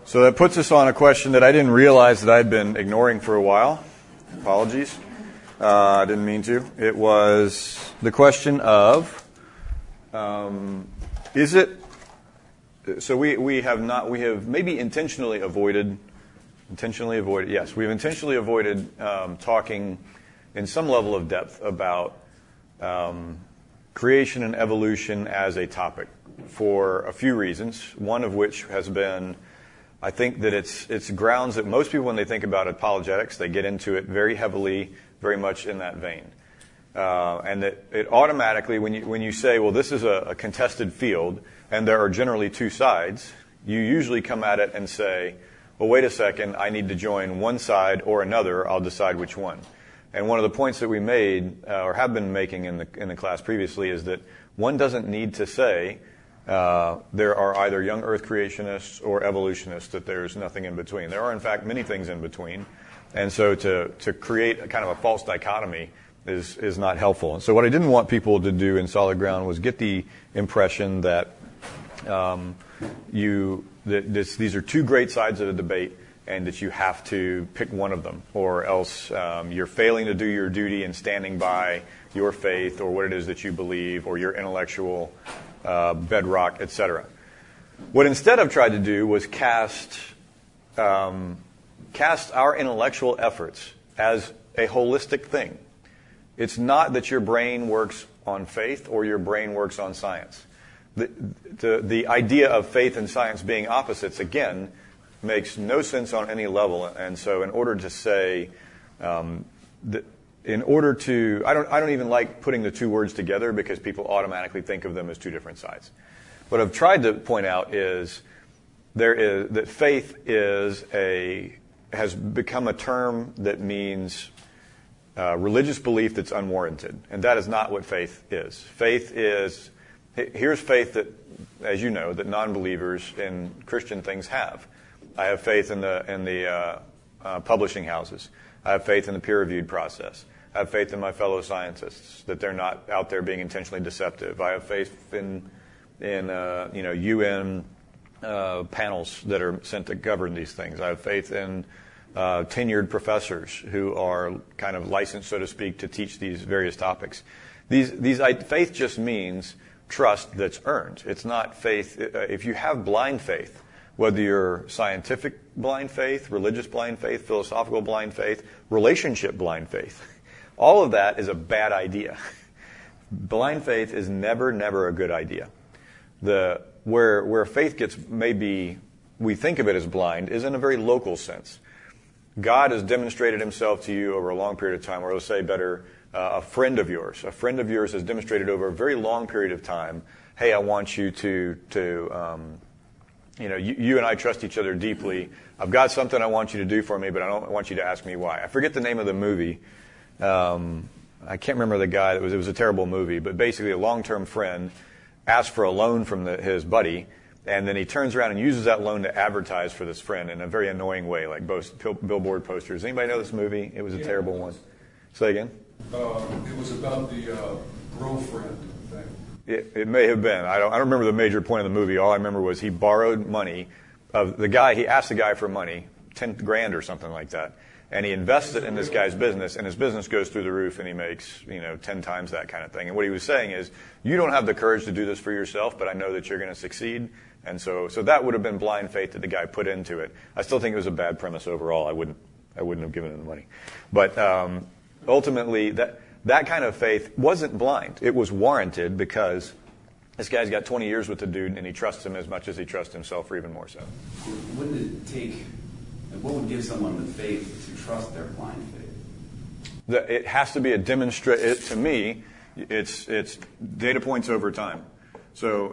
So that puts us on a question that I didn't realize that I'd been ignoring for a while. Apologies. I didn't mean to. It was the question of, is it, so we have maybe intentionally avoided, yes, we've intentionally avoided talking in some level of depth about creation and evolution as a topic for a few reasons, one of which has been, I think that it's grounds that most people, when they think about apologetics, they get into it very heavily, very much in that vein. And that it automatically, when you say, well, this is a contested field, and there are generally two sides, you usually come at it and say, well, wait a second, I need to join one side or another, I'll decide which one. And one of the points that we made, or have been making in the class previously, is that one doesn't need to say, there are either young earth creationists or evolutionists, that there's nothing in between. There are, in fact, many things in between. And so to create a kind of a false dichotomy is not helpful. And so what I didn't want people to do in Solid Ground was get the impression that these are two great sides of a debate and that you have to pick one of them, or else you're failing to do your duty in standing by your faith or what it is that you believe or your intellectual bedrock, etc. What instead I've tried to do was cast our intellectual efforts as a holistic thing. It's not that your brain works on faith or your brain works on science. The idea of faith and science being opposites, again, makes no sense on any level. And so in order to say, I don't even like putting the two words together because people automatically think of them as two different sides. What I've tried to point out is that faith has become a term that means religious belief that's unwarranted, and that is not what faith is. Here's faith that, as you know, that non-believers in Christian things have. I have faith in the publishing houses. I have faith in the peer-reviewed process. I have faith in my fellow scientists, that they're not out there being intentionally deceptive. I have faith in UN panels that are sent to govern these things. I have faith in tenured professors who are kind of licensed, so to speak, to teach these various topics. Faith just means trust that's earned. It's not faith. If you have blind faith, whether you're scientific blind faith, religious blind faith, philosophical blind faith, relationship blind faith, all of that is a bad idea. Blind faith is never a good idea. Where faith gets, maybe we think of it as blind, is in a very local sense. God has demonstrated himself to you over a long period of time, or let's say better, a friend of yours. A friend of yours has demonstrated over a very long period of time, hey, I want you you and I trust each other deeply. I've got something I want you to do for me, but I don't want you to ask me why. I forget the name of the movie. I can't remember the guy. It was a terrible movie, but basically a long-term friend asked for a loan from his buddy, and then he turns around and uses that loan to advertise for this friend in a very annoying way, like billboard posters. Anybody know this movie? It was a terrible one. Say again? It was about the girlfriend thing. It may have been. I don't remember the major point of the movie. All I remember was he borrowed money of the guy. He asked the guy for money, $10,000 or something like that, and he invests it in this guy's business, and his business goes through the roof, and he makes 10 times that kind of thing. And what he was saying is, you don't have the courage to do this for yourself, but I know that you're going to succeed. And so that would have been blind faith that the guy put into it. I still think it was a bad premise overall. I wouldn't have given him the money. But ultimately, that kind of faith wasn't blind. It was warranted because this guy's got 20 years with the dude, and he trusts him as much as he trusts himself, or even more so. What would give someone the faith to trust their blind faith? It has to be a demonstration. To me, it's data points over time. So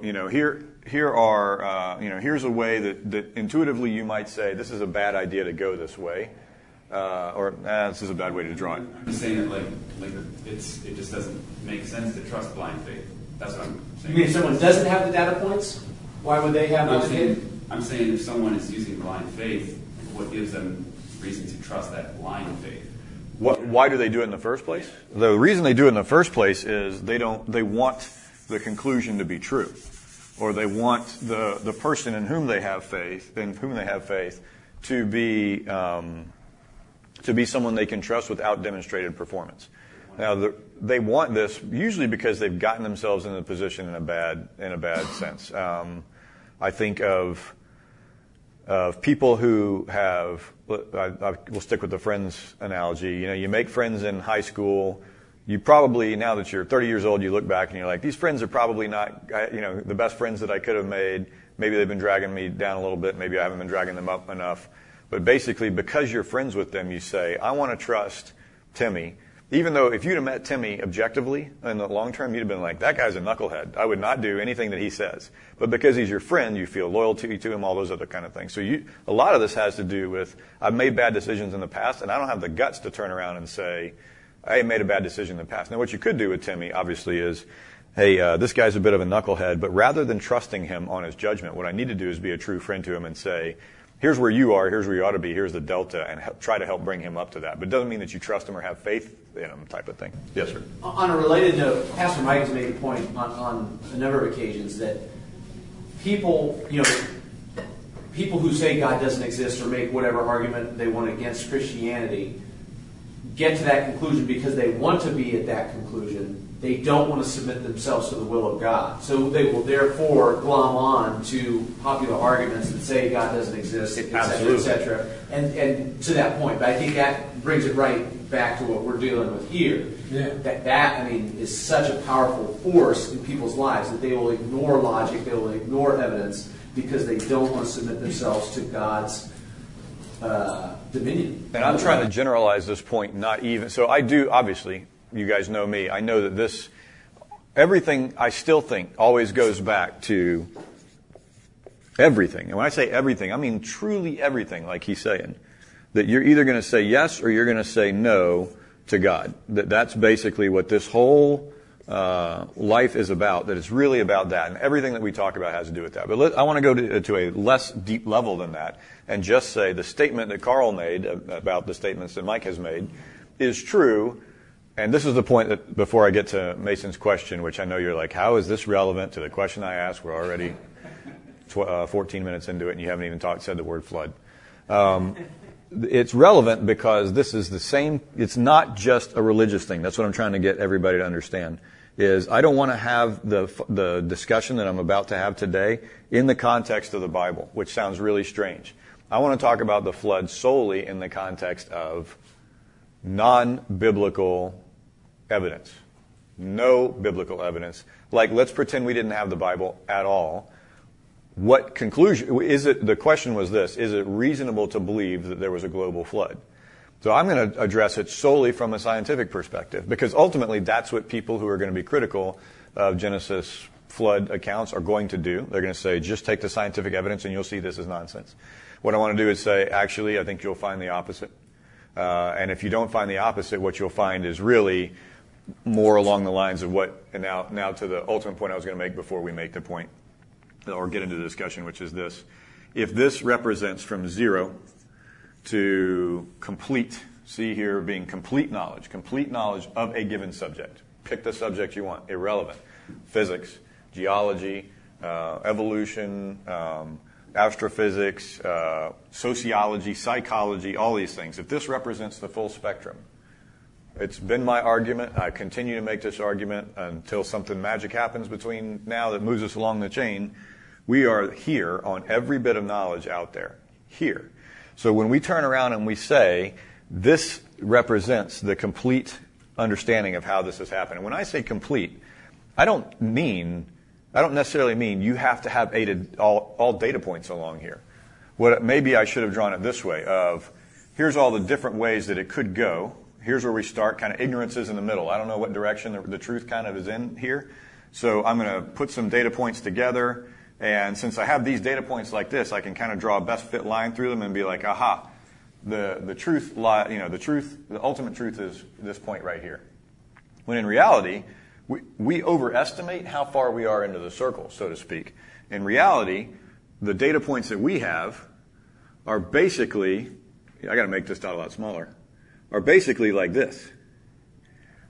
here's a way that intuitively you might say this is a bad idea to go this way, or this is a bad way to draw it. I'm just saying that it just doesn't make sense to trust blind faith. That's what I'm saying. You mean if someone doesn't have the data points, why would they have it? I'm saying if someone is using blind faith, what gives them reason to trust that blind faith? Why do they do it in the first place? The reason they do it in the first place is they want the conclusion to be true. or they want the person in whom they have faith, to be someone they can trust without demonstrated performance. Now, they want this usually because they've gotten themselves in a position in a bad sense. I think of people who have. We'll stick with the friends analogy. You make friends in high school. You probably, now that you're 30 years old, you look back and you're like, these friends are probably not, the best friends that I could have made. Maybe they've been dragging me down a little bit. Maybe I haven't been dragging them up enough. But basically, because you're friends with them, you say, I want to trust Timmy. Even though if you'd have met Timmy objectively in the long term, you'd have been like, that guy's a knucklehead. I would not do anything that he says. But because he's your friend, you feel loyalty to him, all those other kind of things. So a lot of this has to do with, I've made bad decisions in the past, and I don't have the guts to turn around and say, I made a bad decision in the past. Now, what you could do with Timmy, obviously, is, hey, this guy's a bit of a knucklehead, but rather than trusting him on his judgment, what I need to do is be a true friend to him and say, here's where you are, here's where you ought to be, here's the delta, and try to help bring him up to that. But it doesn't mean that you trust him or have faith in him type of thing. Yes, sir. On a related note, Pastor Mike has made a point on a number of occasions that people who say God doesn't exist or make whatever argument they want against Christianity get to that conclusion because they want to be at that conclusion. They don't want to submit themselves to the will of God. So they will therefore glom on to popular arguments that say God doesn't exist, et cetera, et cetera. And to that point, but I think that brings it right back to what we're dealing with here. Yeah. That is such a powerful force in people's lives that they will ignore logic, they will ignore evidence because they don't want to submit themselves to God's dominion. And I'm trying to generalize this point, not even. So I do, obviously, you guys know me. I know that everything I still think always goes back to everything. And when I say everything, I mean truly everything, like he's saying. That you're either going to say yes or you're going to say no to God. That's basically what this whole life is about, that it's really about that. And everything that we talk about has to do with that. But I want to go to a less deep level than that and just say the statement that Carl made about the statements that Mike has made is true. And this is the point that before I get to Mason's question, which I know you're like, how is this relevant to the question I asked? We're already 14 minutes into it and you haven't even said the word flood. It's relevant because this is the same. It's not just a religious thing. That's what I'm trying to get everybody to understand. Is I don't want to have the discussion that I'm about to have today in the context of the Bible, which sounds really strange. I want to talk about the flood solely in the context of non-biblical evidence. No biblical evidence. Like, let's pretend we didn't have the Bible at all. What conclusion is it? The question was this: is it reasonable to believe that there was a global flood? So I'm going to address it solely from a scientific perspective, because ultimately that's what people who are going to be critical of Genesis flood accounts are going to do. They're going to say, just take the scientific evidence and you'll see this is nonsense. What I want to do is say, actually, I think you'll find the opposite. And if you don't find the opposite, what you'll find is really more along the lines of what, and now to the ultimate point I was going to make before we make the point, or get into the discussion, which is this. If this represents from 0 to complete, see here being complete knowledge of a given subject. Pick the subject you want, irrelevant. Physics, geology, evolution, astrophysics, sociology, psychology, all these things. If this represents the full spectrum, it's been my argument. I continue to make this argument until something magic happens between now that moves us along the chain. We are here on every bit of knowledge out there. Here. So when we turn around and we say, this represents the complete understanding of how this has happened. And when I say complete, I don't necessarily mean you have to have all data points along here. Maybe I should have drawn it this way of, here's all the different ways that it could go. Here's where we start. Kind of ignorance is in the middle. I don't know what direction the truth kind of is in here. So I'm going to put some data points together. And since I have these data points like this, I can kind of draw a best fit line through them and be like, aha, the truth, the ultimate truth is this point right here. When in reality, we overestimate how far we are into the circle, so to speak. In reality, the data points that we have are basically, I got to make this dot a lot smaller, are basically like this.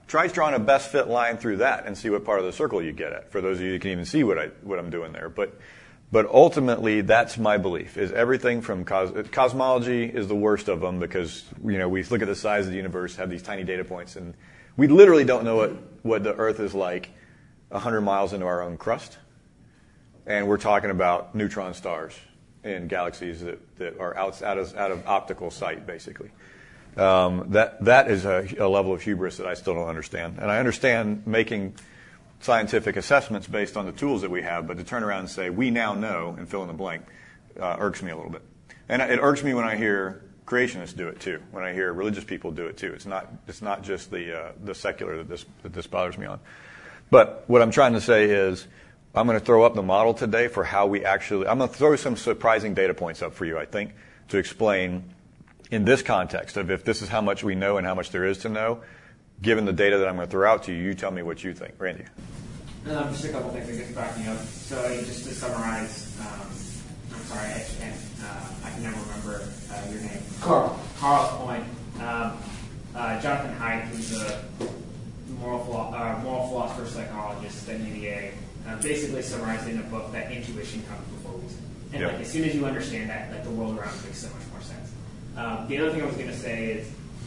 try drawing a best fit line through that and see what part of the circle you get at. For those of you who can even see what I'm doing there, but ultimately that's my belief. Is everything from cosmology is the worst of them because we look at the size of the universe, have these tiny data points, and we literally don't know what the Earth is like 100 miles into our own crust, and we're talking about neutron stars in galaxies that are out of optical sight, basically. That is a level of hubris that I still don't understand. And I understand making scientific assessments based on the tools that we have, but to turn around and say, we now know, and fill in the blank, irks me a little bit. And it irks me when I hear creationists do it too, when I hear religious people do it too. It's not just the secular that this bothers me on. But what I'm trying to say is, I'm going to throw up the model today for how I'm going to throw some surprising data points up for you, I think, to explain in this context of if this is how much we know and how much there is to know, given the data that I'm going to throw out to you, you tell me what you think. Randy. Just a couple things I guess backing up. So just to summarize, I'm sorry, I can never remember your name. Carl's point. Jonathan Haidt, who's a moral philosopher psychologist at UVA, basically summarized in a book that intuition comes before reason. And as soon as you understand that, the world around you makes so much more sense. The other thing I was going to say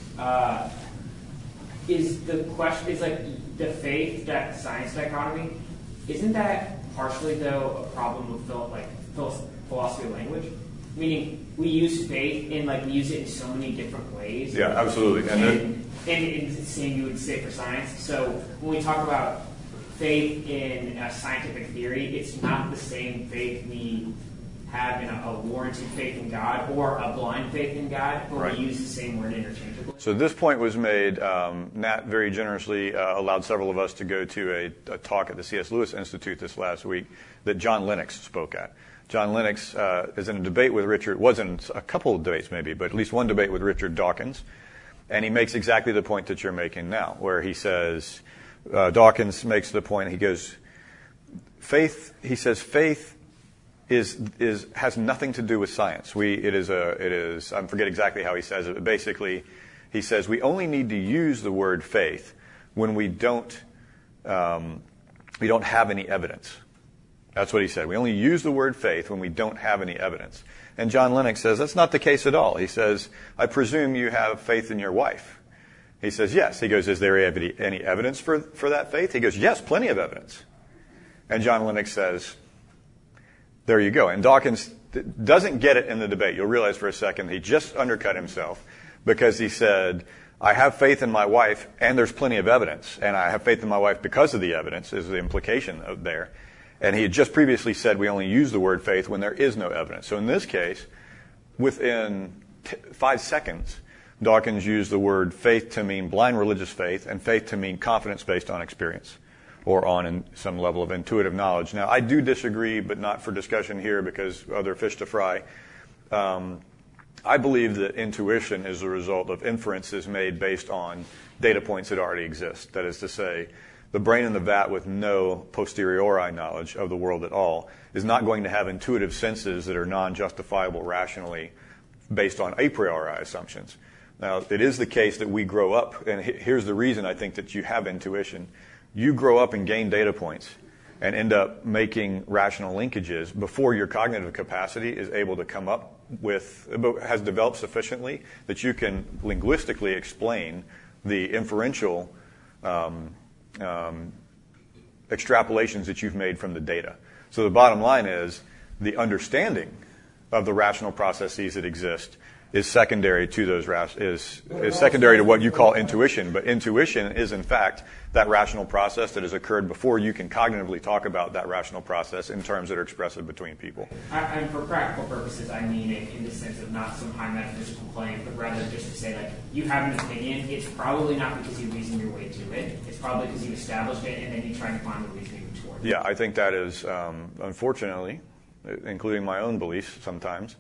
is the question is the faith that science dichotomy. Isn't that partially though a problem with philosophy of language? Meaning we use faith and we use it in so many different ways. Yeah, absolutely. And it's the same you would say for science. So when we talk about faith in scientific theory, it's not the same faith we have in a warranted faith in God or a blind faith in God, but right. We use the same word interchangeably. So this point was made. Nat very generously allowed several of us to go to a talk at the C.S. Lewis Institute this last week that John Lennox spoke at. John Lennox is in a debate with Richard, was in a couple of debates maybe, but at least one debate with Richard Dawkins, and he makes exactly the point that you're making now, where he says, Dawkins makes the point, he goes, faith has nothing to do with science. I forget exactly how he says it, but basically he says we only need to use the word faith when we don't have any evidence. That's what he said. We only use the word faith when we don't have any evidence. And John Lennox says that's not the case at all. He says, I presume you have faith in your wife. He says, yes. He goes, is there any evidence for that faith? He goes, yes, plenty of evidence. And John Lennox says, there you go. And Dawkins doesn't get it in the debate. You'll realize for a second he just undercut himself because he said, I have faith in my wife and there's plenty of evidence. And I have faith in my wife because of the evidence is the implication there. And he had just previously said we only use the word faith when there is no evidence. So in this case, within 5 seconds, Dawkins used the word faith to mean blind religious faith and faith to mean confidence based on experience or on some level of intuitive knowledge. Now, I do disagree, but not for discussion here because other fish to fry. I believe that intuition is the result of inferences made based on data points that already exist. That is to say, the brain in the vat with no posteriori knowledge of the world at all is not going to have intuitive senses that are non-justifiable rationally based on a priori assumptions. Now, it is the case that we grow up, and here's the reason I think that you have intuition. You grow up and gain data points and end up making rational linkages before your cognitive capacity is able to come up with, has developed sufficiently that you can linguistically explain the inferential extrapolations that you've made from the data. So the bottom line is the understanding of the rational processes that exist is secondary to those is secondary to what you call intuition. But intuition is in fact that rational process that has occurred before you can cognitively talk about that rational process in terms that are expressive between people. And for practical purposes, I mean it in the sense of not some high metaphysical claim, but rather just to say you have an opinion. It's probably not because you reason your way to it. It's probably because you established it and then you try to find the reasoning toward it. Yeah, I think that is unfortunately, including my own beliefs sometimes,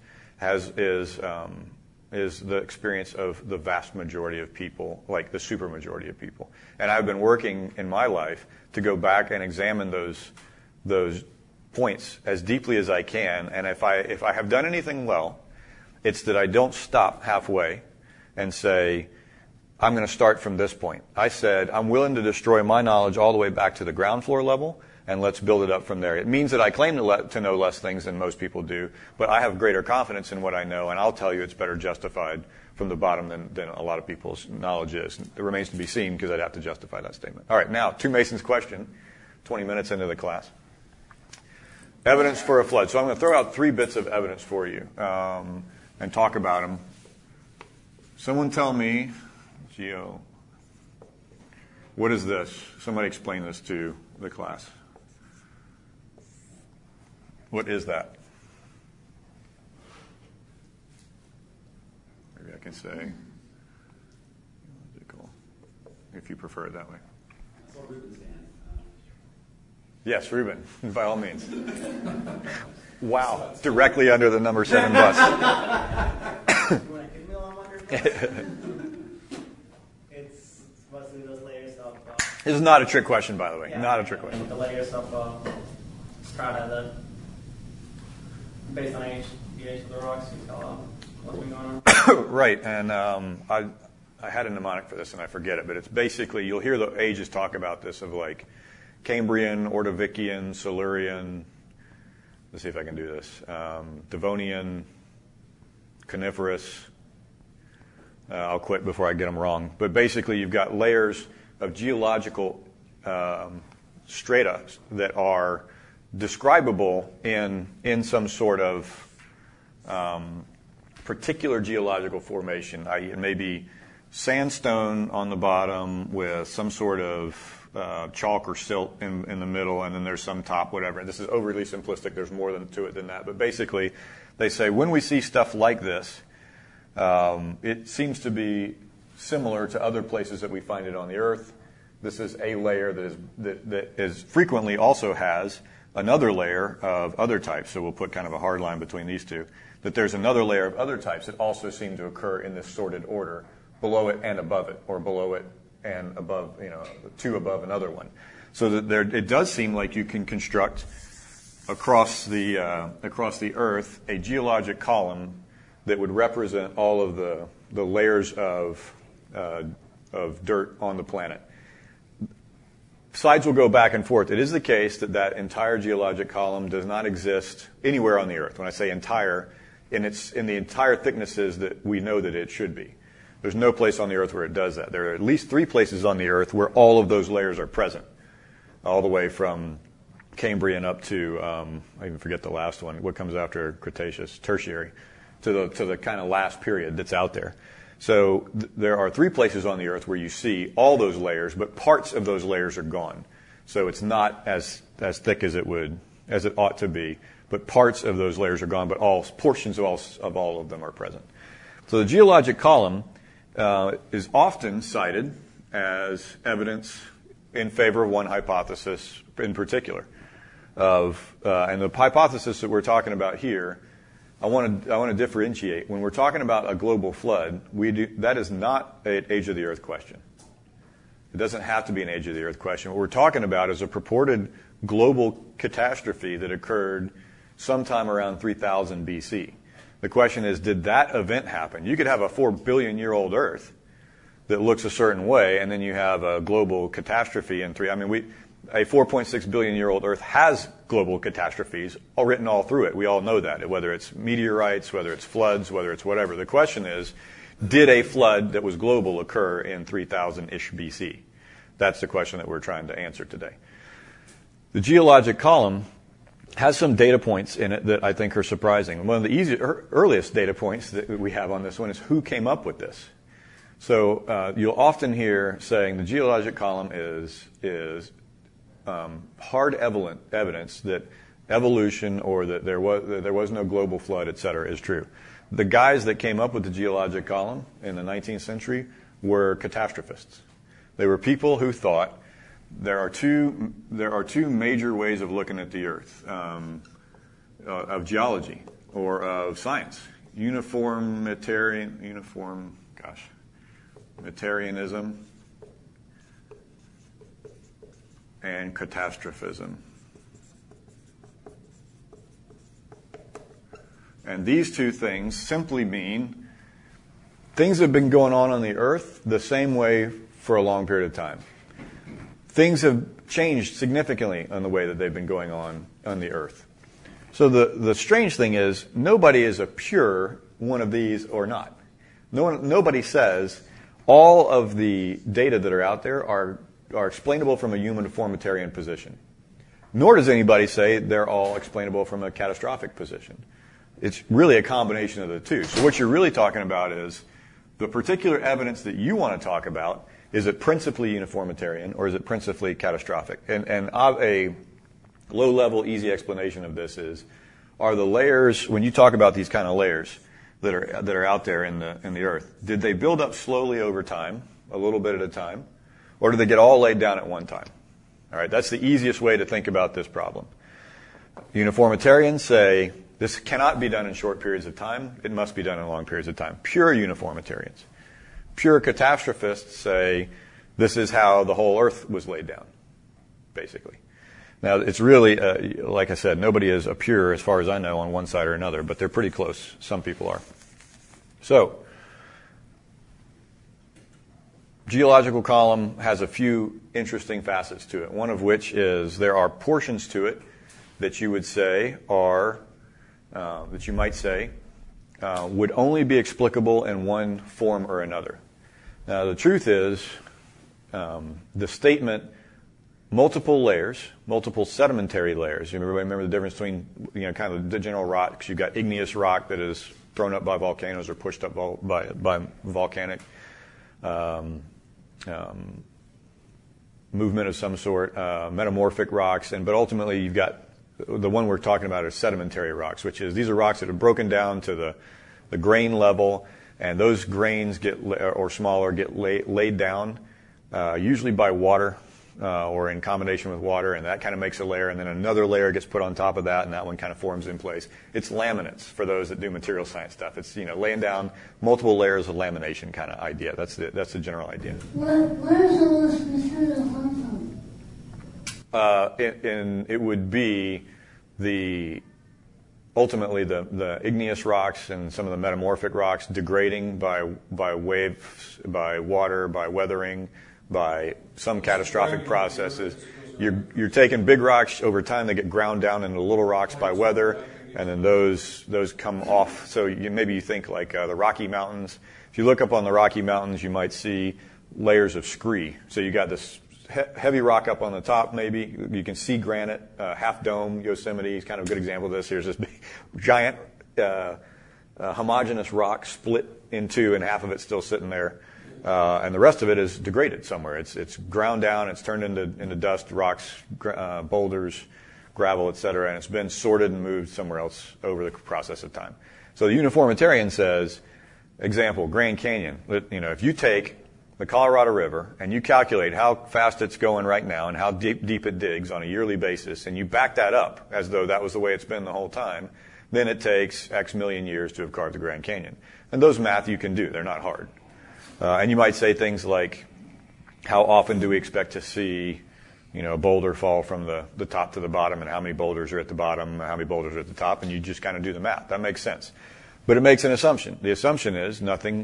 is the experience of the vast majority of people, like the supermajority of people. And I've been working in my life to go back and examine those points as deeply as I can. And if I have done anything well, it's that I don't stop halfway and say, I'm going to start from this point. I said, I'm willing to destroy my knowledge all the way back to the ground floor level, and let's build it up from there. It means that I claim to know less things than most people do, but I have greater confidence in what I know, and I'll tell you it's better justified from the bottom than a lot of people's knowledge is. It remains to be seen because I'd have to justify that statement. All right, now, to Mason's question, 20 minutes into the class. Evidence for a flood. So I'm going to throw out 3 bits of evidence for you and talk about them. Someone tell me, Geo, what is this? Somebody explain this to the class. What is that? Maybe I can say, if you prefer it that way. That's what Ruben's saying. Yes, Ruben, by all means. Wow, directly under the number 7 bus. You want to give me a long wonder? It's mostly those layers of... This is not a trick question, by the way. Yeah, Not a trick question. The layers of strata based on the age of the rocks, you tell what's been going on. Right, and I had a mnemonic for this and I forget it, but it's basically, you'll hear the ages talk about this of like Cambrian, Ordovician, Silurian, let's see if I can do this, Devonian, Coniferous. I'll quit before I get them wrong. But basically you've got layers of geological strata that are describable in some sort of particular geological formation, i.e. it may be sandstone on the bottom with some sort of chalk or silt in the middle, and then there's some top, whatever. This is overly simplistic. There's more to it than that. But basically, they say when we see stuff like this, it seems to be similar to other places that we find it on the Earth. This is a layer that is frequently also has another layer of other types. So we'll put kind of a hard line between these two. That there's another layer of other types that also seem to occur in this sorted order, below it and above it, or below it and above, two above another one. So that it does seem like you can construct across the Earth a geologic column that would represent all of the layers of dirt on the planet. Sides will go back and forth. It is the case that entire geologic column does not exist anywhere on the Earth. When I say entire, in the entire thicknesses that we know that it should be. There's no place on the Earth where it does that. There are at least 3 places on the Earth where all of those layers are present, all the way from Cambrian up to, I even forget the last one, what comes after Cretaceous, Tertiary, to the kind of last period that's out there. So there are 3 places on the Earth where you see all those layers, but parts of those layers are gone. So it's not as thick as it ought to be, but parts of those layers are gone, but portions of all of them are present. So the geologic column is often cited as evidence in favor of one hypothesis in particular. And the hypothesis that we're talking about here, I want to differentiate. When we're talking about a global flood, that is not an age of the Earth question. It doesn't have to be an age of the Earth question. What we're talking about is a purported global catastrophe that occurred sometime around 3000 BC. The question is, did that event happen? You could have a 4 billion year old Earth that looks a certain way, and then you have a global catastrophe in a 4.6 billion year old Earth has global catastrophes all written all through it. We all know that, whether it's meteorites, whether it's floods, whether it's whatever. The question is, did a flood that was global occur in 3000-ish BC? That's the question that we're trying to answer today. The geologic column has some data points in it that I think are surprising. One of the earliest data points that we have on this one is who came up with this. So you'll often hear saying the geologic column is hard evidence that evolution or that there was no global flood, et cetera, is true. The guys that came up with the geologic column in the 19th century were catastrophists. They were people who thought there are two major ways of looking at the Earth, of geology or of science: Materianism and catastrophism. And these two things simply mean things have been going on the Earth the same way for a long period of time. Things have changed significantly on the way that they've been going on the Earth. So the strange thing is, nobody is a pure one of these or not. Nobody says all of the data that are out there are explainable from a uniformitarian position. Nor does anybody say they're all explainable from a catastrophic position. It's really a combination of the two. So what you're really talking about is the particular evidence that you want to talk about. Is it principally uniformitarian or is it principally catastrophic? And a low-level, easy explanation of this are the layers, when you talk about these kind of layers that are out there in the Earth, did they build up slowly over time, a little bit at a time, or did they get all laid down at one time? All right, that's the easiest way to think about this problem. Uniformitarians say this cannot be done in short periods of time. It must be done in long periods of time. Pure uniformitarians. Pure catastrophists say this is how the whole Earth was laid down, basically. Now, it's really, like I said, nobody is a pure, as far as I know, on one side or another, but they're pretty close. Some people are. So, geological column has a few interesting facets to it, one of which is there are portions to it that you would say are, that you might say, would only be explicable in one form or another. Now, the truth is, the statement, multiple layers, multiple sedimentary layers. You remember the difference between, kind of the general rocks. You've got igneous rock that is thrown up by volcanoes or pushed up by volcanic movement of some sort, metamorphic rocks, but ultimately you've got the one we're talking about is sedimentary rocks, which is these are rocks that have broken down to the grain level. And those grains get laid down, usually by water or in combination with water, and that kind of makes a layer, and then another layer gets put on top of that, and that one kind of forms in place. It's laminates for those that do material science stuff. It's laying down multiple layers of lamination kind of idea. That's the general idea. Where does all this material come from? It would be ultimately the igneous rocks and some of the metamorphic rocks degrading by waves, by water, by weathering, by some catastrophic processes. You're taking big rocks over time; they get ground down into little rocks by weather, and then those come off. So maybe you think like the Rocky Mountains. If you look up on the Rocky Mountains, you might see layers of scree. So you got this heavy rock up on the top, maybe. You can see granite, Half Dome, Yosemite is kind of a good example of this. Here's this big, giant, homogeneous rock split in two, and half of it's still sitting there. And the rest of it is degraded somewhere. It's ground down, it's turned into dust, rocks, boulders, gravel, etc., and it's been sorted and moved somewhere else over the process of time. So the uniformitarian says, example, Grand Canyon. If you take the Colorado River, and you calculate how fast it's going right now and how deep it digs on a yearly basis, and you back that up as though that was the way it's been the whole time, then it takes X million years to have carved the Grand Canyon. And those math you can do. They're not hard. And you might say things like, how often do we expect to see, a boulder fall from the top to the bottom, and how many boulders are at the bottom, how many boulders are at the top, and you just kind of do the math. That makes sense. But it makes an assumption. The assumption is nothing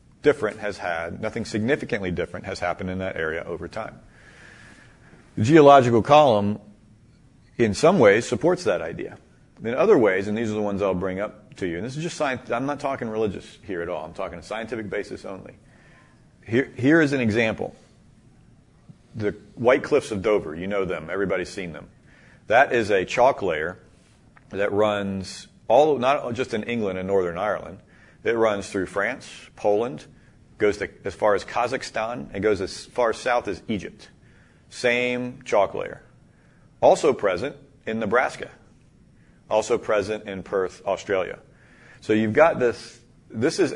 significantly different has happened in that area over time. The geological column, in some ways, supports that idea. In other ways, and these are the ones I'll bring up to you, and this is just science, I'm not talking religious here at all, I'm talking a scientific basis only. Here is an example. The White Cliffs of Dover, you know them, everybody's seen them. That is a chalk layer that runs not just in England and Northern Ireland, it runs through France, Poland, goes as far as Kazakhstan, and goes as far south as Egypt. Same chalk layer. Also present in Nebraska. Also present in Perth, Australia. So you've got this is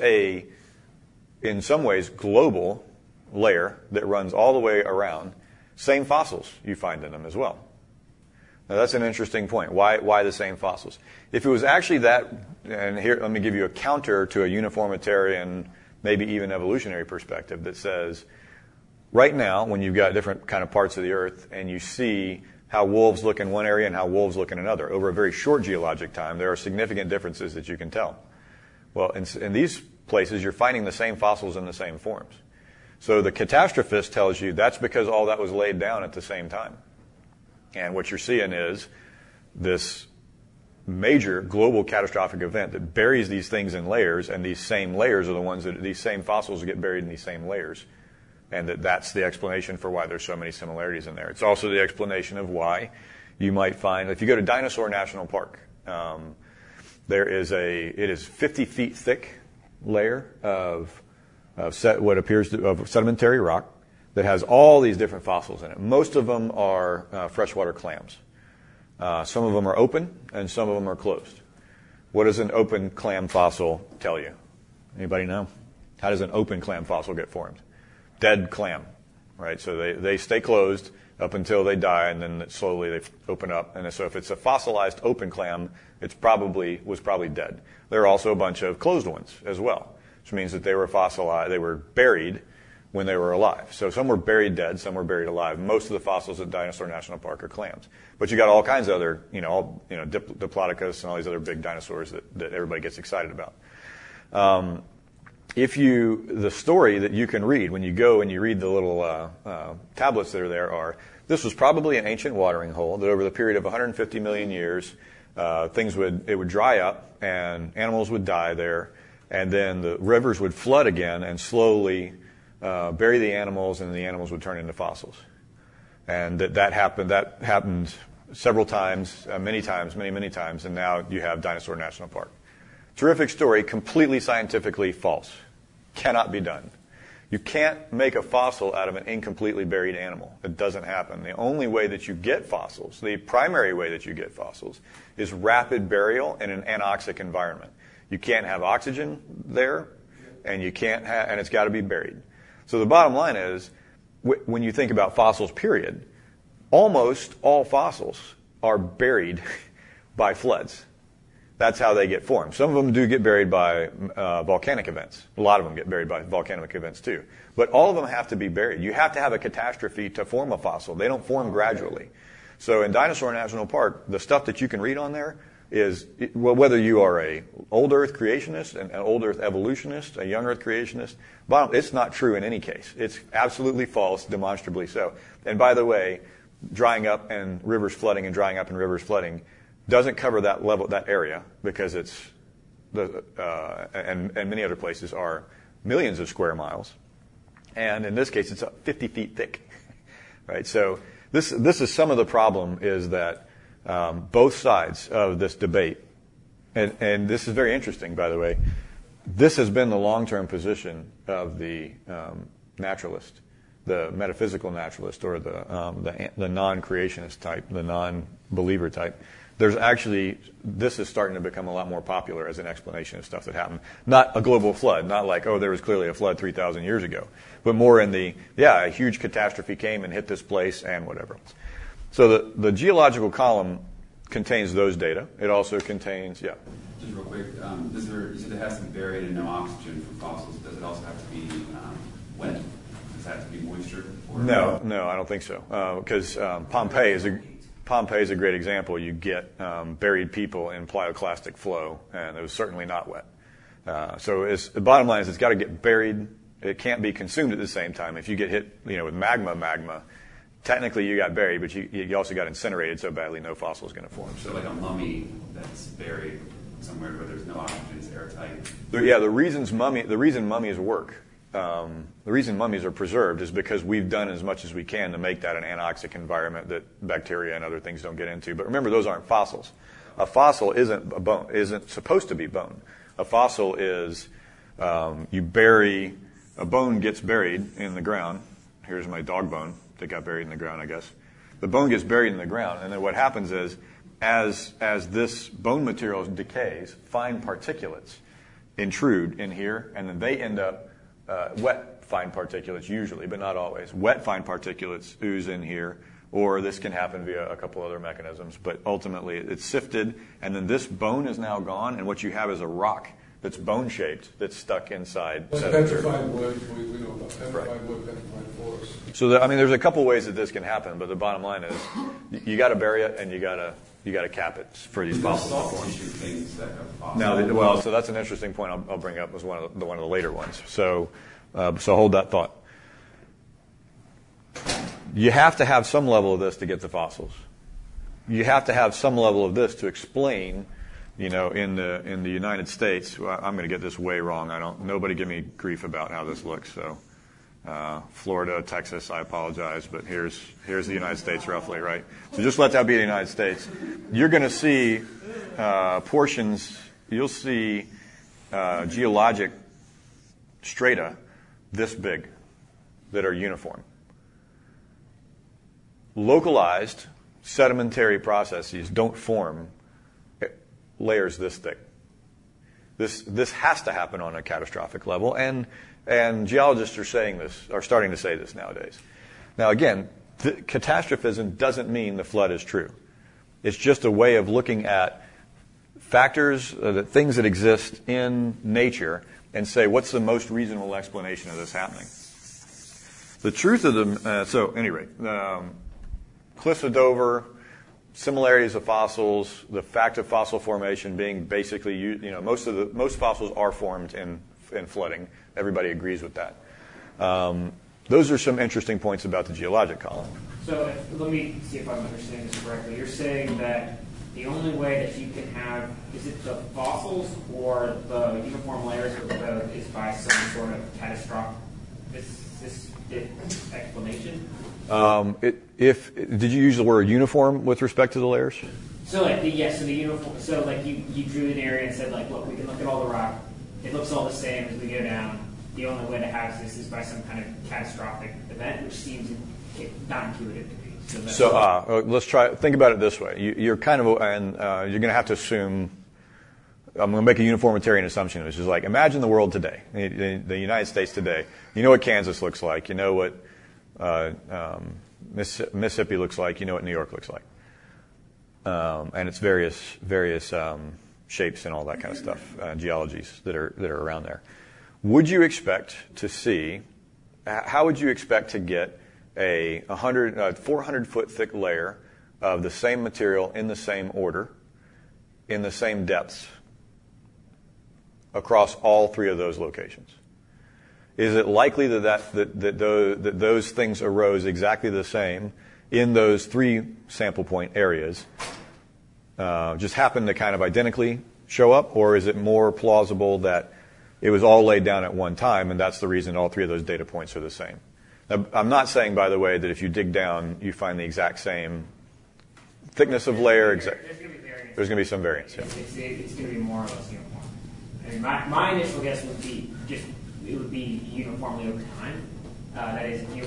in some ways, global layer that runs all the way around. Same fossils you find in them as well. Now that's an interesting point. Why the same fossils? If it was actually that, and here let me give you a counter to a uniformitarian, maybe even evolutionary perspective that says, right now, when you've got different kind of parts of the Earth and you see how wolves look in one area and how wolves look in another, over a very short geologic time, there are significant differences that you can tell. Well, in these places, you're finding the same fossils in the same forms. So the catastrophist tells you that's because all that was laid down at the same time. And what you're seeing is this major global catastrophic event that buries these things in layers, and these same layers are the ones that these same fossils get buried in these same layers. And that's the explanation for why there's so many similarities in there. It's also the explanation of why you might find, if you go to Dinosaur National Park, it is 50 feet thick layer of what appears to of sedimentary rock that has all these different fossils in it. Most of them are freshwater clams. Some of them are open, and some of them are closed. What does an open clam fossil tell you? Anybody know? How does an open clam fossil get formed? Dead clam, right? So they stay closed up until they die, and then slowly they open up. And so if it's a fossilized open clam, was probably dead. There are also a bunch of closed ones as well, which means that they were fossilized, they were buried when they were alive. So some were buried dead, some were buried alive. Most of the fossils at Dinosaur National Park are clams. But you got all kinds of other, Diplodocus and all these other big dinosaurs that everybody gets excited about. The story that you can read when you go and you read the little tablets that are there this was probably an ancient watering hole that over the period of 150 million years, it would dry up and animals would die there, and then the rivers would flood again and slowly bury the animals, and the animals would turn into fossils. And that happened several times, many times, and now you have Dinosaur National Park. Terrific story, completely scientifically false. Cannot be done. You can't make a fossil out of an incompletely buried animal. It doesn't happen. The only way that you get fossils, the primary way that you get fossils, is rapid burial in an anoxic environment. You can't have oxygen there, and it's got to be buried. So the bottom line is, when you think about fossils, period, almost all fossils are buried by floods. That's how they get formed. Some of them do get buried by volcanic events. A lot of them get buried by volcanic events too. But all of them have to be buried. You have to have a catastrophe to form a fossil. They don't form gradually. So in Dinosaur National Park, the stuff that you can read on there is, whether you are a old Earth creationist, an old Earth evolutionist, a young Earth creationist, it's not true in any case. It's absolutely false, demonstrably so. And by the way, drying up and rivers flooding and drying up and rivers flooding doesn't cover that level, that area, because and many other places are millions of square miles, and in this case it's 50 feet thick, right? So this is some of the problem, is that both sides of this debate, and this is very interesting, by the way. This has been the long-term position of the naturalist, the metaphysical naturalist, or the non-creationist type, the non-believer type. This is starting to become a lot more popular as an explanation of stuff that happened. Not a global flood, not like, there was clearly a flood 3,000 years ago, but more in a huge catastrophe came and hit this place and whatever else. So the geological column contains those data. It also contains, Just real quick, you said it has to be buried in no oxygen for fossils. Does it also have to be wet? Does it have to be moisture? No, I don't think so. Because Pompeii is a great example. You get buried people in pleioclastic flow, and it was certainly not wet. So the bottom line is, it's got to get buried. It can't be consumed at the same time. If you get hit, with magma, technically you got buried, but you also got incinerated so badly no fossil is going to form. So like a mummy that's buried somewhere where there's no oxygen is airtight. The reason mummies work. The reason mummies are preserved is because we've done as much as we can to make that an anoxic environment that bacteria and other things don't get into. But remember, those aren't fossils. A fossil isn't supposed to be bone. A fossil is a bone gets buried in the ground. Here's my dog bone that got buried in the ground, I guess. The bone gets buried in the ground, and then what happens is, as this bone material decays, fine particulates intrude in here, and then they end up wet fine particulates usually, but not always. Wet fine particulates ooze in here, or this can happen via a couple other mechanisms, but ultimately it's sifted, and then this bone is now gone, and what you have is a rock that's bone-shaped that's stuck inside. Like petrified wood, we know about petrified wood, petrified forest. So there's a couple ways that this can happen, but the bottom line is you got to bury it and you got to You got to cap it for these There's fossils. soft tissue things that have fossils. Now, so that's an interesting point I'll bring up as one of the later ones. So hold that thought. You have to have some level of this to get the fossils. You have to have some level of this to explain, in the United States. Well, I'm going to get this way wrong. Nobody give me grief about how this looks. So, Florida, Texas, I apologize, but here's the United States roughly, right? So just let that be the United States. You're going to see portions. You'll see geologic strata this big that are uniform. Localized sedimentary processes don't form layers this thick. This has to happen on a catastrophic level, and geologists are starting to say this nowadays. Now, again, catastrophism doesn't mean the flood is true. It's just a way of looking at factors, things that exist in nature, and say, what's the most reasonable explanation of this happening? The truth of them. So, anyway. Cliffs of Dover, similarities of fossils, the fact of fossil formation being basically, most fossils are formed in flooding. Everybody agrees with that. Those are some interesting points about the geologic column. So let me see if I'm understanding this correctly. You're saying that the only way that you can have, is it the fossils or the uniform layers of the is by some sort of catastrophic explanation? Did you use the word uniform with respect to the layers? So the uniform. So you drew an area and said look, we can look at all the rock. It looks all the same as we go down. The only way to have this is by some kind of catastrophic event, which seems not intuitive to me. So let's think about it this way. You're kind of, and you're going to have to assume. I'm going to make a uniformitarian assumption, which is imagine the world today, the United States today. You know what Kansas looks like. You know what Mississippi looks like. You know what New York looks like, and its various shapes and all that kind of stuff, geologies that are around there. Would you expect to see? How would you expect to get a 400-foot thick layer of the same material in the same order, in the same depths, across all three of those locations? Is it likely that those things arose exactly the same in those three sample point areas, just happened to kind of identically show up, or is it more plausible that it was all laid down at one time, and that's the reason all three of those data points are the same? Now, I'm not saying, by the way, that if you dig down, you find the exact same thickness of layer. There's going to be some variance. Yeah. It's going to be more or less uniform. I mean, my initial guess would be it would be uniformly over time. That is, if you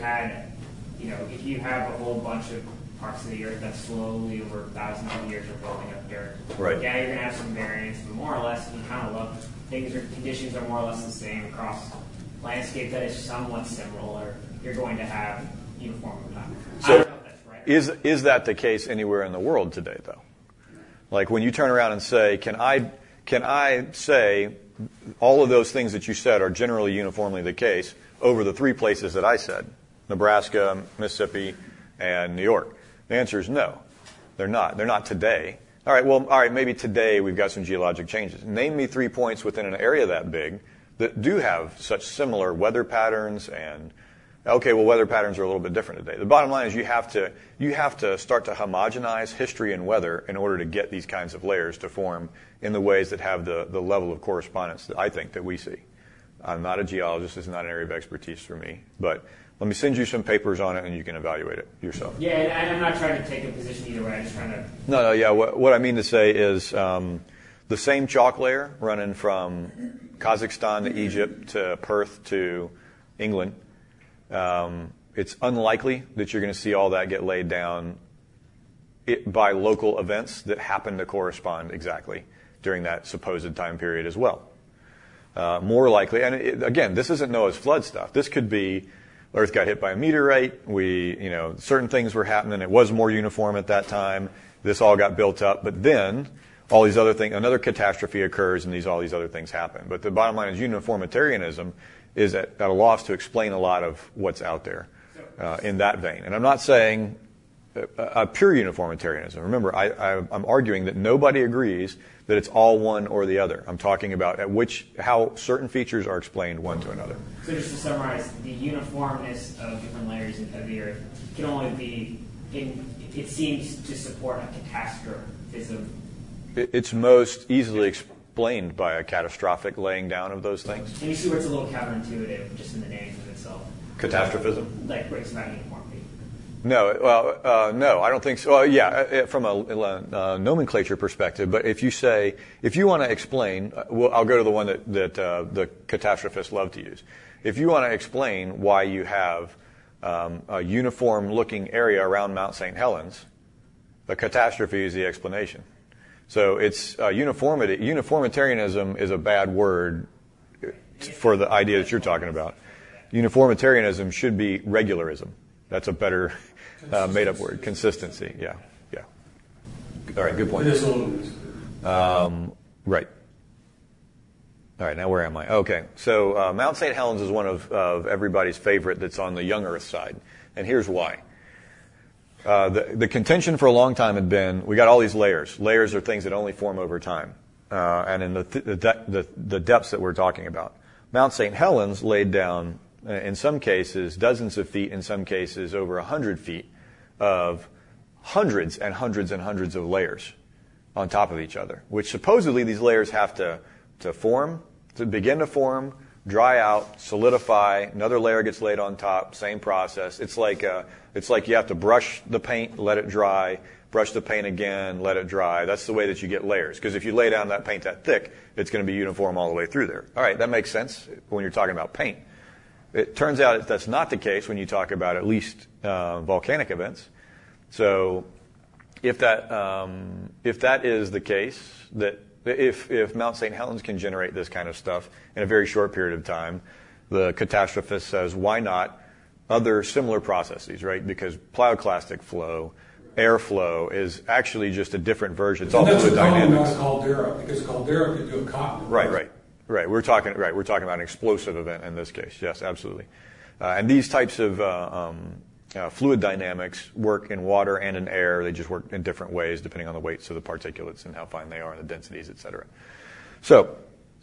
have a whole bunch of parts of the earth that slowly over thousands of years are building up dirt. Right. Yeah, you're going to have some variance, but more or less, you kind of look, conditions are more or less the same across landscape that is somewhat similar. You're going to have uniform over time. So I don't know if that's right. Is that the case anywhere in the world today, though? Like when you turn around and say, can I say all of those things that you said are generally uniformly the case over the three places that I said, Nebraska, Mississippi, and New York? The answer is no. They're not. They're not today. All right, maybe today we've got some geologic changes. Name me 3 points within an area that big that do have such similar weather patterns and, weather patterns are a little bit different today. The bottom line is you have to start to homogenize history and weather in order to get these kinds of layers to form in the ways that have the level of correspondence that I think that we see. I'm not a geologist. It's not an area of expertise for me. But let me send you some papers on it and you can evaluate it yourself. Yeah, and I'm not trying to take a position either way. I'm just trying to... No, yeah. What I mean to say is the same chalk layer running from Kazakhstan to Egypt to Perth to England, it's unlikely that you're going to see all that get laid down by local events that happen to correspond exactly during that supposed time period as well. More likely, and again, this isn't Noah's flood stuff. This could be Earth got hit by a meteorite. Certain things were happening. It was more uniform at that time. This all got built up, but then all these other things, another catastrophe occurs, and all these other things happen. But the bottom line is uniformitarianism is at a loss to explain a lot of what's out there in that vein. And I'm not saying a pure uniformitarianism. Remember, I'm arguing that nobody agrees that it's all one or the other. I'm talking about how certain features are explained one to another. So just to summarize, the uniformness of different layers of the Earth can only be, it seems to support a catastrophism. It's most easily explained by a catastrophic laying down of those things. And you see where it's a little counterintuitive just in the name of itself. Catastrophism? Like where it's about uniformity. No, no, I don't think so. Well, yeah, from a nomenclature perspective. But if you want to explain, I'll go to the one that the catastrophists love to use. If you want to explain why you have a uniform-looking area around Mount St. Helens, the catastrophe is the explanation. So it's uniformity. Uniformitarianism is a bad word for the idea that you're talking about. Uniformitarianism should be regularism. That's a better made-up word. Consistency. Yeah. All right. Good point. It is a little bit. Right. All right. Now where am I? Okay. So Mount St. Helens is one of everybody's favorite that's on the young Earth side, and here's why. The contention for a long time had been we got all these layers. Layers are things that only form over time, and in the depths that we're talking about. Mount St. Helens laid down, in some cases, dozens of feet, in some cases, over 100 feet of hundreds and hundreds and hundreds of layers on top of each other, which supposedly these layers have to begin to form, dry out, solidify, another layer gets laid on top, same process. It's like you have to brush the paint, let it dry, brush the paint again, let it dry. That's the way that you get layers. Because if you lay down that paint that thick, it's going to be uniform all the way through there. All right, that makes sense when you're talking about paint. It turns out that's not the case when you talk about at least volcanic events. So if that is the case, that if Mount St. Helens can generate this kind of stuff in a very short period of time, the catastrophist says, why not other similar processes, right? Because pyroclastic flow, airflow is actually just a different version. It's all fluid dynamics. That's a caldera, because caldera could do a continent. Right. We're talking about an explosive event in this case. Yes, absolutely. And these types of fluid dynamics work in water and in air. They just work in different ways depending on the weights of the particulates and how fine they are and the densities, et cetera. So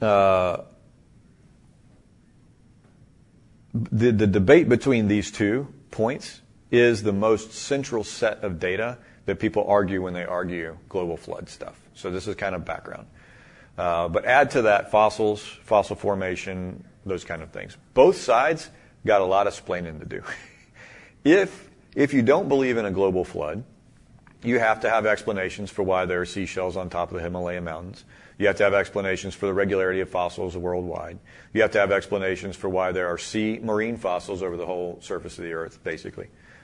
the debate between these 2 points is the most central set of data that people argue when they argue global flood stuff. So this is kind of background. But add to that fossils, fossil formation, those kind of things. Both sides got a lot of splaining to do. If you don't believe in a global flood, you have to have explanations for why there are seashells on top of the Himalaya mountains. You have to have explanations for the regularity of fossils worldwide. You have to have explanations for why there are marine fossils over the whole surface of the Earth, basically.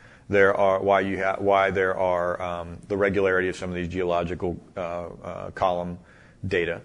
Why there are the regularity of some of these geological column data.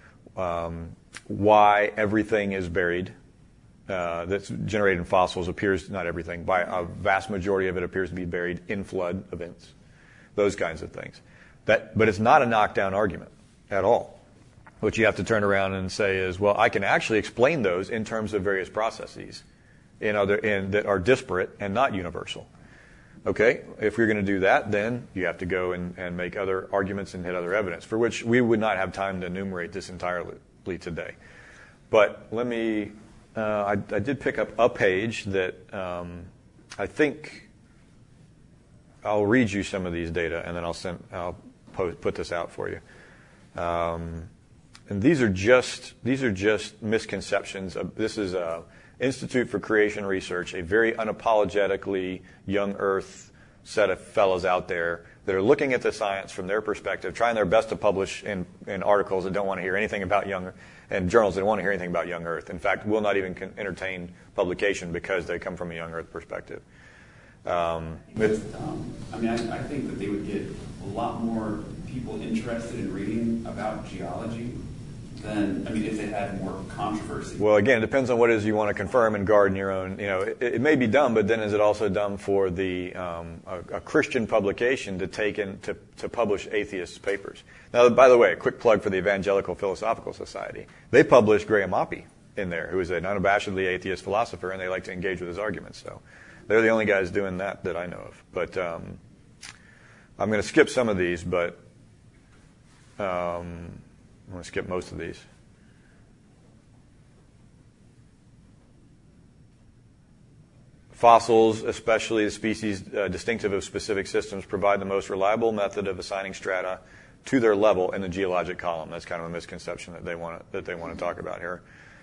Why everything is buried that's generated in fossils appears, not everything, by a vast majority of it appears to be buried in flood events. Those kinds of things. But it's not a knockdown argument at all. What you have to turn around and say is, well, I can actually explain those in terms of various processes that are disparate and not universal. Okay, if you're going to do that, then you have to go and make other arguments and hit other evidence, for which we would not have time to enumerate this entirely today. But let me, I did pick up a page that I think I'll read you some of these data, and then I'll put this out for you. And these are just misconceptions. This is Institute for Creation Research, a very unapologetically young Earth set of fellows out there that are looking at the science from their perspective, trying their best to publish in articles that don't want to hear anything about and journals that don't want to hear anything about young Earth. In fact, will not even entertain publication because they come from a young Earth perspective. I think that they would get a lot more people interested in reading about geology if they had more controversy. Well, again, it depends on what it is you want to confirm and guard in your own. It may be dumb, but then is it also dumb for a Christian publication to publish atheist papers? Now, by the way, a quick plug for the Evangelical Philosophical Society. They published Graham Oppy in there, who is an unabashedly atheist philosopher, and they like to engage with his arguments. So they're the only guys doing that I know of. But I'm going to skip some of these, but I'm going to skip most of these. Fossils, especially the species distinctive of specific systems, provide the most reliable method of assigning strata to their level in the geologic column. That's kind of a misconception that they want to talk about here.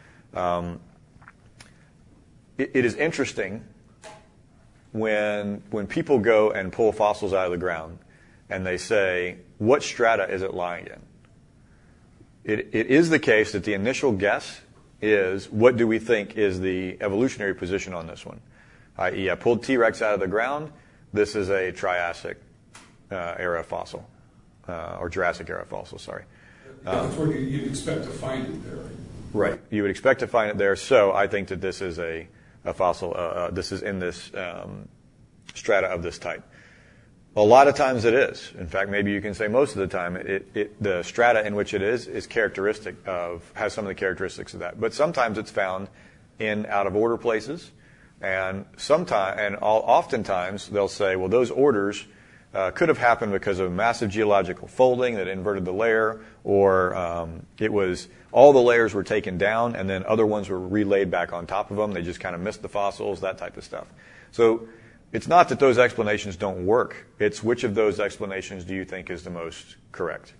It is interesting when people go and pull fossils out of the ground and they say, what strata is it lying in? It is the case that the initial guess is, what do we think is the evolutionary position on this one? I.e., I pulled T-Rex out of the ground. This is a Triassic era fossil, or Jurassic era fossil, sorry. That's where you'd expect to find it there. Right. You would expect to find it there. So I think that this is a fossil. This is in this strata of this type. A lot of times it is. In fact, maybe you can say most of the time, the strata in which it is characteristic of, has some of the characteristics of that. But sometimes it's found in out of order places. And oftentimes they'll say, well, those orders could have happened because of massive geological folding that inverted the layer, or it was all the layers were taken down and then other ones were relayed back on top of them. They just kind of missed the fossils, that type of stuff. So it's not that those explanations don't work. It's which of those explanations do you think is the most correct?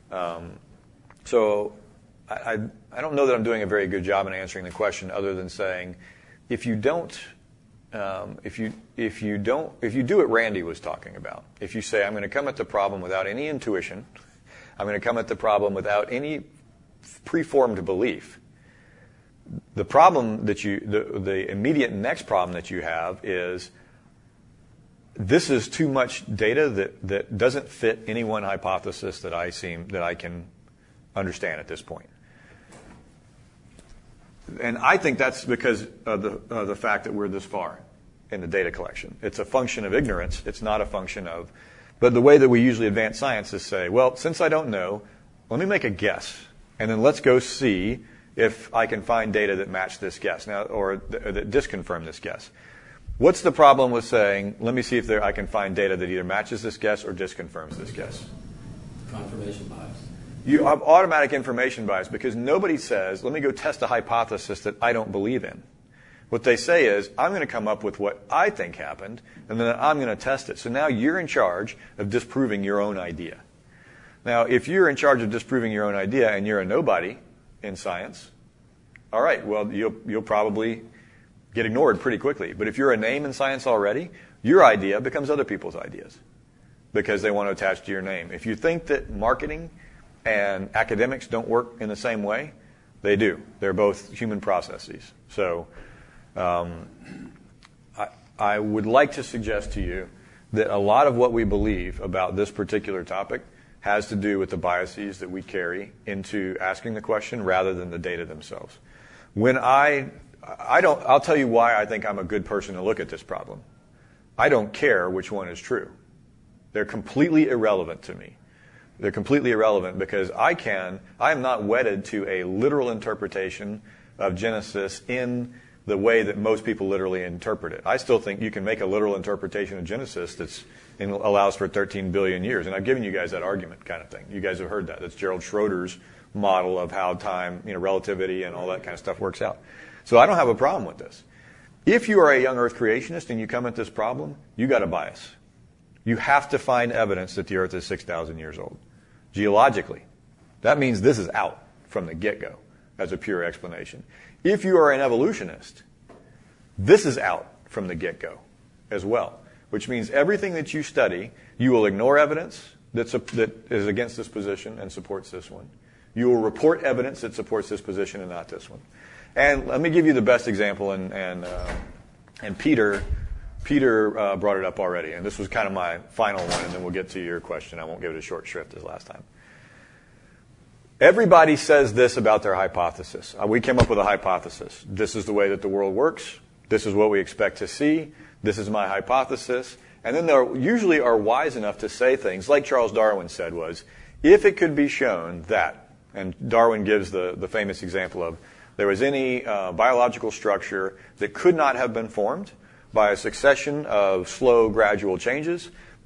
So I don't know that I'm doing a very good job in answering the question, other than saying, if you do what Randy was talking about, if you say, I'm going to come at the problem without any intuition, I'm going to come at the problem without any preformed belief, the problem that the immediate next problem that you have is, this is too much data that doesn't fit any one hypothesis that I can understand at this point. And I think that's because of the fact that we're this far in the data collection. It's a function of ignorance. It's not a function of... But the way that we usually advance science is say, well, since I don't know, let me make a guess. And then let's go see if I can find data that match this guess, now, or that disconfirm this guess. What's the problem with saying, let me see if I can find data that either matches this guess or disconfirms this guess? Confirmation bias. You have automatic information bias because nobody says, let me go test a hypothesis that I don't believe in. What they say is, I'm going to come up with what I think happened, and then I'm going to test it. So now you're in charge of disproving your own idea. Now, if you're in charge of disproving your own idea and you're a nobody in science, all right, well, you'll probably get ignored pretty quickly. But if you're a name in science already, your idea becomes other people's ideas because they want to attach to your name. If you think that marketing and academics don't work in the same way, they do. They're both human processes. So I would like to suggest to you that a lot of what we believe about this particular topic has to do with the biases that we carry into asking the question rather than the data themselves. When I'll tell you why I think I'm a good person to look at this problem. I don't care which one is true. They're completely irrelevant to me. They're completely irrelevant because I am not wedded to a literal interpretation of Genesis in the way that most people literally interpret it. I still think you can make a literal interpretation of Genesis that allows for 13 billion years. And I've given you guys that argument kind of thing. You guys have heard that. That's Gerald Schroeder's model of how time, relativity and all that kind of stuff works out. So I don't have a problem with this. If you are a young Earth creationist and you come at this problem, you got a bias. You have to find evidence that the Earth is 6,000 years old. Geologically. That means this is out from the get-go as a pure explanation. If you are an evolutionist, this is out from the get-go as well, which means everything that you study, you will ignore evidence that is against this position and supports this one. You will report evidence that supports this position and not this one. And let me give you the best example, and Peter brought it up already, and this was kind of my final one, and then we'll get to your question. I won't give it a short shrift as last time. Everybody says this about their hypothesis. We came up with a hypothesis. This is the way that the world works. This is what we expect to see. This is my hypothesis. And then they usually are wise enough to say things like Charles Darwin said was, if it could be shown that, and Darwin gives the famous example of, there was any biological structure that could not have been formed by a succession of slow, gradual changes,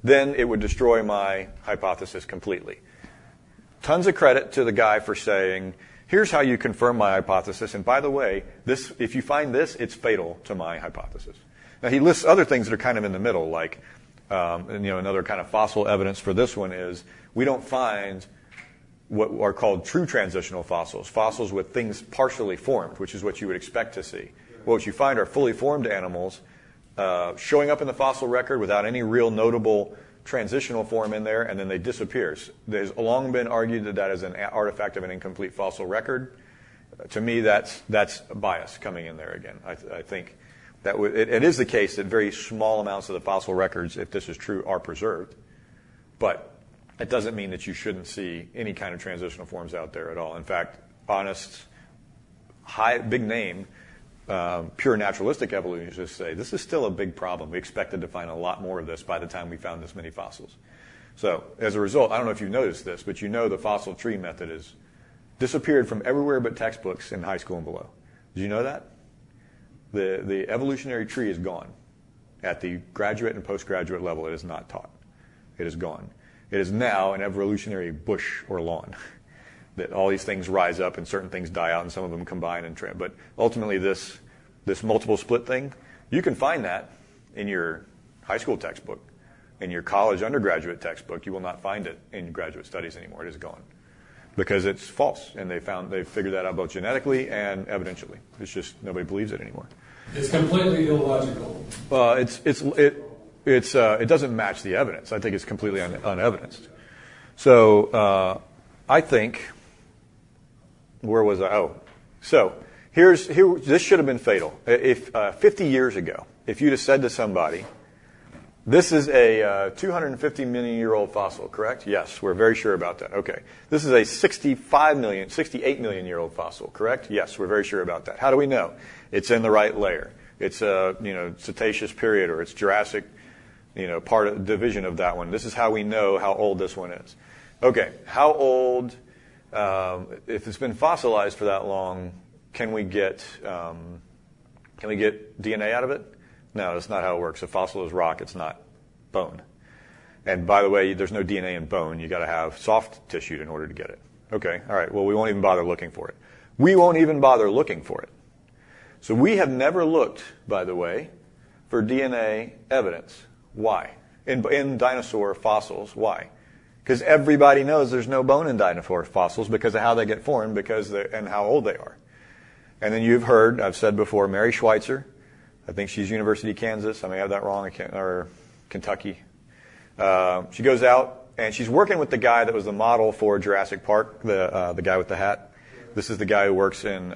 then it would destroy my hypothesis completely. Tons of credit to the guy for saying, here's how you confirm my hypothesis, and by the way, if you find this, it's fatal to my hypothesis. Now, he lists other things that are kind of in the middle, like another kind of fossil evidence for this one is we don't find what are called true transitional fossils, fossils with things partially formed, which is what you would expect to see. What you find are fully formed animals showing up in the fossil record without any real notable transitional form in there, and then they disappear. There's long been argued that is an artifact of an incomplete fossil record. To me, that's bias coming in there again. I think that it is the case that very small amounts of the fossil records, if this is true, are preserved. But it doesn't mean that you shouldn't see any kind of transitional forms out there at all. In fact, honest, big name, pure naturalistic evolutionists say this is still a big problem. We expected to find a lot more of this by the time we found this many fossils. So as a result, I don't know if you've noticed this, but you know the fossil tree method has disappeared from everywhere but textbooks in high school and below. Did you know that? The evolutionary tree is gone. At the graduate and postgraduate level, it is not taught. It is gone. It is now an evolutionary bush or lawn. That all these things rise up and certain things die out and some of them combine and but ultimately this multiple split thing, you can find that in your high school textbook, in your college undergraduate textbook. You will not find it in graduate studies anymore. It is gone because it's false, and they've figured that out both genetically and evidentially. It's just nobody believes it anymore. It's completely illogical. It doesn't match the evidence. I think it's completely unevidenced. So I think. Where was I? Oh, so this should have been fatal. If 50 years ago, if you'd have said to somebody, this is a 250 million year old fossil, correct? Yes, we're very sure about that. Okay. This is a 68 million year old fossil, correct? Yes, we're very sure about that. How do we know? It's in the right layer. It's a Cretaceous period, or it's Jurassic, part of division of that one. This is how we know how old this one is. Okay, how old? If it's been fossilized for that long, can we get DNA out of it? No, that's not how it works. A fossil is rock; it's not bone. And by the way, there's no DNA in bone. You got to have soft tissue in order to get it. Okay, all right. Well, we won't even bother looking for it. We won't even bother looking for it. So we have never looked, by the way, for DNA evidence. Why? In dinosaur fossils. Why? Because everybody knows there's no bone in dinosaur fossils because of how they get formed, and how old they are. And then you've heard, I've said before, Mary Schweitzer. I think she's University of Kansas. I may have that wrong, or Kentucky. She goes out and she's working with the guy that was the model for Jurassic Park, the guy with the hat. This is the guy who works in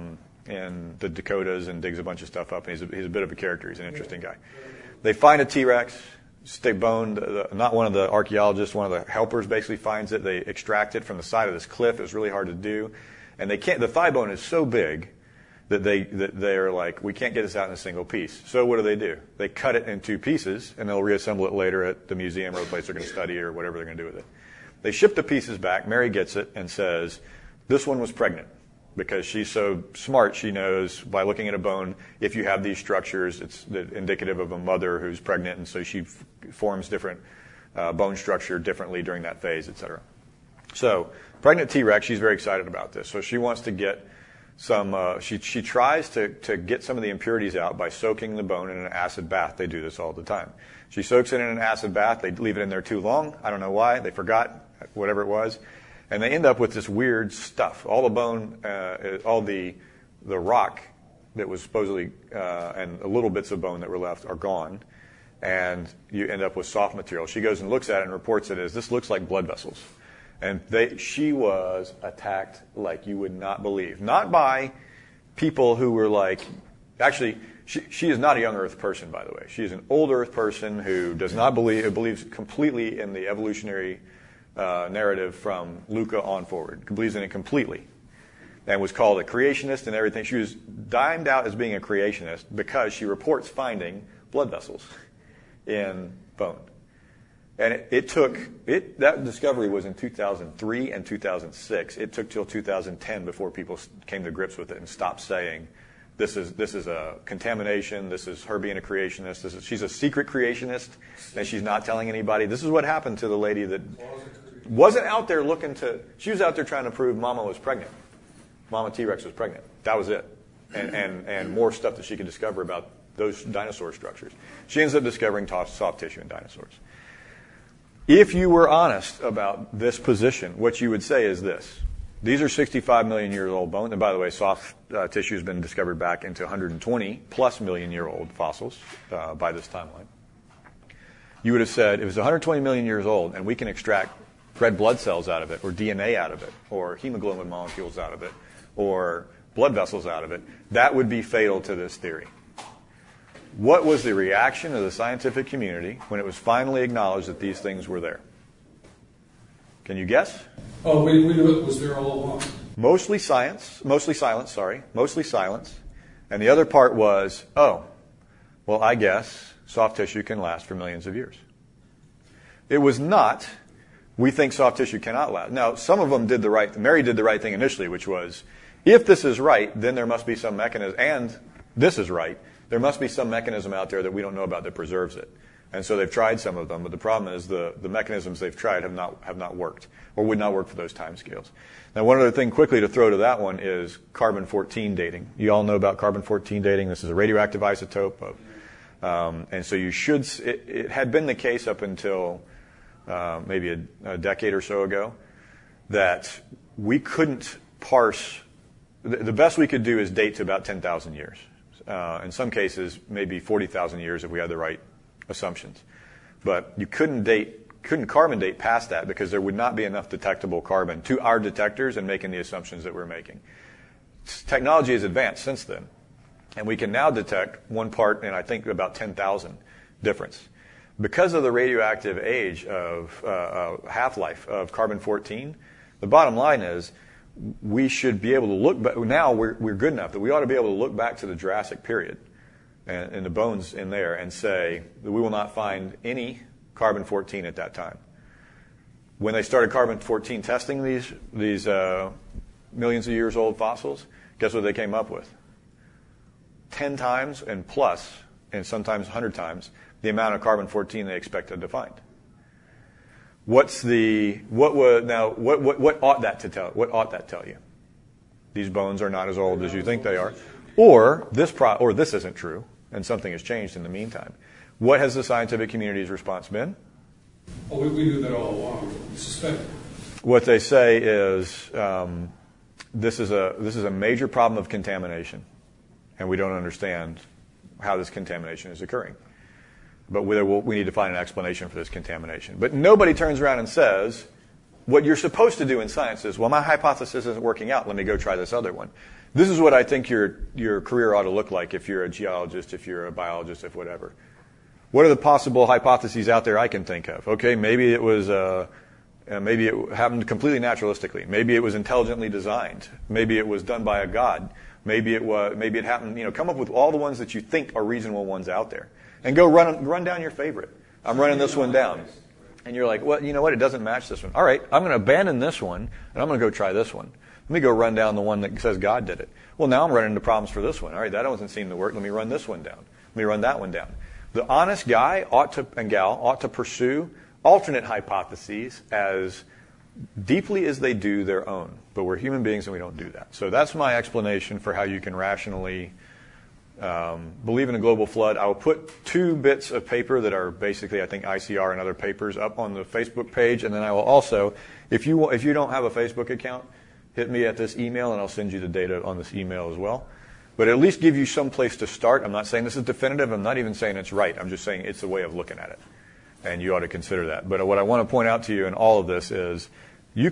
the Dakotas and digs a bunch of stuff up. And he's a bit of a character. He's an interesting guy. They find a T-Rex. Stick bone, not one of the archaeologists, one of the helpers basically finds it. They extract it from the side of this cliff. It was really hard to do. And they can't, the thigh bone is so big that they're like, we can't get this out in a single piece. So what do? They cut it in two pieces, and they'll reassemble it later at the museum or the place they're going to study or whatever they're going to do with it. They ship the pieces back. Mary gets it and says, this one was pregnant. Because she's so smart, she knows by looking at a bone, if you have these structures, it's indicative of a mother who's pregnant, and so she forms different bone structure differently during that phase, et cetera. So, pregnant T-Rex, she's very excited about this. So she wants to get some, she tries to get some of the impurities out by soaking the bone in an acid bath. They do this all the time. She soaks it in an acid bath. They leave it in there too long. I don't know why. They forgot, whatever it was. And they end up with this weird stuff. All the bone, all the rock that was supposedly, and little bits of bone that were left are gone. And you end up with soft material. She goes and looks at it and reports it as, this looks like blood vessels. And she was attacked like you would not believe. Not by people who were like, actually, she is not a young Earth person, by the way. She is an old Earth person who does not believes completely in the evolutionary narrative from Luca on forward. Believes in it completely. And was called a creationist and everything. She was dimed out as being a creationist because she reports finding blood vessels in bone. And that discovery was in 2003 and 2006. It took till 2010 before people came to grips with it and stopped saying This is a contamination. This is her being a creationist. She's a secret creationist, and she's not telling anybody. This is what happened to the lady that wasn't out there looking to. She was out there trying to prove Mama was pregnant. Mama T-Rex was pregnant. That was it, and more stuff that she could discover about those dinosaur structures. She ends up discovering soft tissue in dinosaurs. If you were honest about this position, what you would say is this. These are 65 million years old bones. And by the way, soft tissue has been discovered back into 120 plus million year old fossils by this timeline. You would have said, it was 120 million years old, and we can extract red blood cells out of it, or DNA out of it, or hemoglobin molecules out of it, or blood vessels out of it. That would be fatal to this theory. What was the reaction of the scientific community when it was finally acknowledged that these things were there? Can you guess? Oh, we knew it was there all along. Mostly silence. And the other part was, oh, well, I guess soft tissue can last for millions of years. It was not, we think soft tissue cannot last. Now, some of them Mary did the right thing initially, which was, if this is right, then there must be some mechanism, and this is right, there must be some mechanism out there that we don't know about that preserves it. And so they've tried some of them, but the problem is the mechanisms they've tried have not worked, or would not work for those timescales. Now, one other thing quickly to throw to that one is carbon-14 dating. You all know about carbon-14 dating. This is a radioactive isotope and so it had been the case up until maybe a decade or so ago that we couldn't parse. The best we could do is date to about 10,000 years. In some cases, maybe 40,000 years if we had the right assumptions. But you couldn't carbon date past that because there would not be enough detectable carbon to our detectors and making the assumptions that we're making. Technology has advanced since then. And we can now detect one part in, I think, about 10,000 difference. Because of the radioactive age of half-life of carbon-14, the bottom line is we should be able to look back. Now we're good enough that we ought to be able to look back to the Jurassic period and the bones in there and say that we will not find any carbon-14 at that time. When they started carbon-14 testing these millions of years old fossils, guess what they came up with? 10 times and plus, and sometimes 100 times, the amount of carbon-14 they expected to find. What ought that to tell? What ought that tell you? These bones are not as old as you think they are, or this isn't true, and something has changed in the meantime. What has the scientific community's response been? Oh, we knew that all along. We suspected. What they say is this is a major problem of contamination, and we don't understand how this contamination is occurring. But we need to find an explanation for this contamination. But nobody turns around and says, what you're supposed to do in science is, well, my hypothesis isn't working out. Let me go try this other one. This is what I think your career ought to look like if you're a geologist, if you're a biologist, if whatever. What are the possible hypotheses out there I can think of? Okay, maybe it was maybe it happened completely naturalistically. Maybe it was intelligently designed. Maybe it was done by a god. Maybe it happened. Come up with all the ones that you think are reasonable ones out there. And go run down your favorite. I'm running this one down. And you're like, well, you know what? It doesn't match this one. All right, I'm going to abandon this one, and I'm going to go try this one. Let me go run down the one that says God did it. Well, now I'm running into problems for this one. All right, that doesn't seem to work. Let me run this one down. Let me run that one down. The honest guy and gal ought to pursue alternate hypotheses as deeply as they do their own. But we're human beings, and we don't do that. So that's my explanation for how you can rationally believe in a global flood. I will put 2 bits of paper that are basically, I think, ICR and other papers up on the Facebook page, and then I will also, if you don't have a Facebook account, hit me at this email, and I'll send you the data on this email as well. But at least give you some place to start. I'm not saying this is definitive. I'm not even saying it's right. I'm just saying it's a way of looking at it, and you ought to consider that. But what I want to point out to you in all of this is you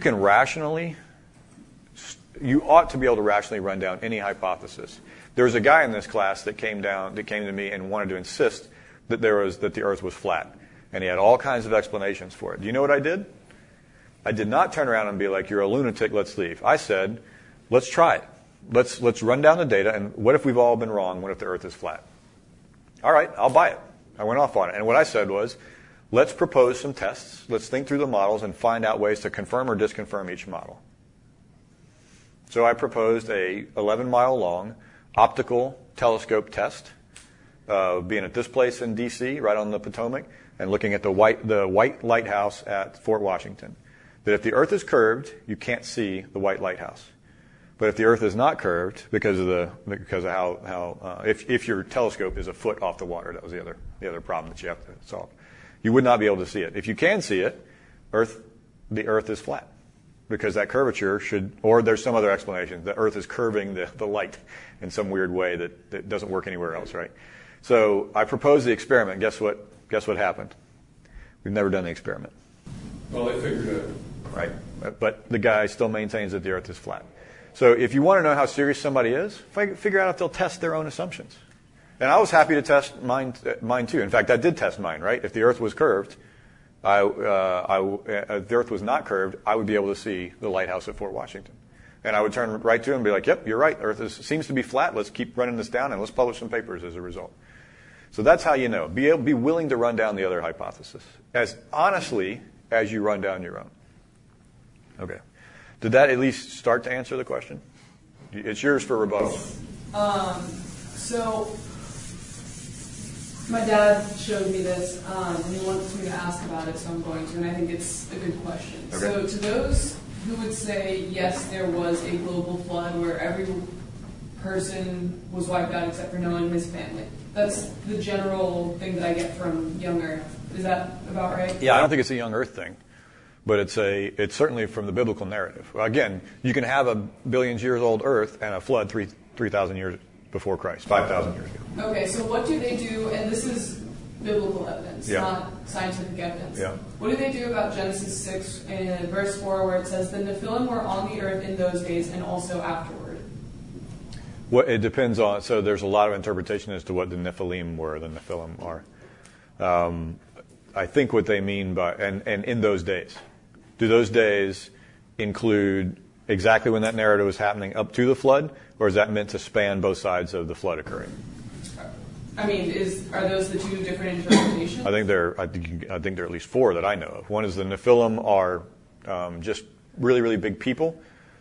ought to be able to rationally run down any hypothesis. There was a guy in this class that came to me and wanted to insist that the Earth was flat, and he had all kinds of explanations for it. Do you know what I did? I did not turn around and be like, "You're a lunatic, let's leave." I said, "Let's try it. Let's run down the data, and what if we've all been wrong? What if the Earth is flat?" All right, I'll buy it. I went off on it, and what I said was, let's propose some tests. Let's think through the models and find out ways to confirm or disconfirm each model. So I proposed a 11-mile long, optical telescope test, being at this place in D.C., right on the Potomac, and looking at the white lighthouse at Fort Washington, that if the Earth is curved, you can't see the white lighthouse. But if the Earth is not curved, because of how if your telescope is a foot off the water, that was the other problem that you have to solve, you would not be able to see it. If you can see it, the Earth is flat, because that curvature or there's some other explanation. The Earth is curving the light in some weird way that doesn't work anywhere else, right? So I proposed the experiment. Guess what happened? We've never done the experiment. Well, they figured it out. Right. But the guy still maintains that the Earth is flat. So if you want to know how serious somebody is, figure out if they'll test their own assumptions. And I was happy to test mine too. In fact, I did test mine, right? If the Earth was curved, if the Earth was not curved, I would be able to see the lighthouse at Fort Washington. And I would turn right to him and be like, yep, you're right. Earth seems to be flat. Let's keep running this down, and let's publish some papers as a result. So that's how you know. Be willing to run down the other hypothesis as honestly as you run down your own. Okay. Did that at least start to answer the question? It's yours for rebuttal. So my dad showed me this, and he wants me to ask about it, so I'm going to, and I think it's a good question. Okay. So to those who would say, yes, there was a global flood where every person was wiped out except for Noah and his family. That's the general thing that I get from young Earth. Is that about right? Yeah, I don't think it's a young Earth thing, but it's certainly from the biblical narrative. Again, you can have a billions years old Earth and a flood 3,000 years before Christ, 5,000 years ago. Okay, so what do they do? And this is biblical evidence, not scientific evidence. Yeah. What do they do about Genesis 6 and verse 4 where it says, the Nephilim were on the earth in those days and also afterward? Well, it depends on, so there's a lot of interpretation as to what the Nephilim are. I think what they mean by, and in those days, do those days include exactly when that narrative was happening up to the flood, or is that meant to span both sides of the flood occurring? I mean, are those the two different interpretations? I think there are at least four that I know of. One is the Nephilim are just really, really big people.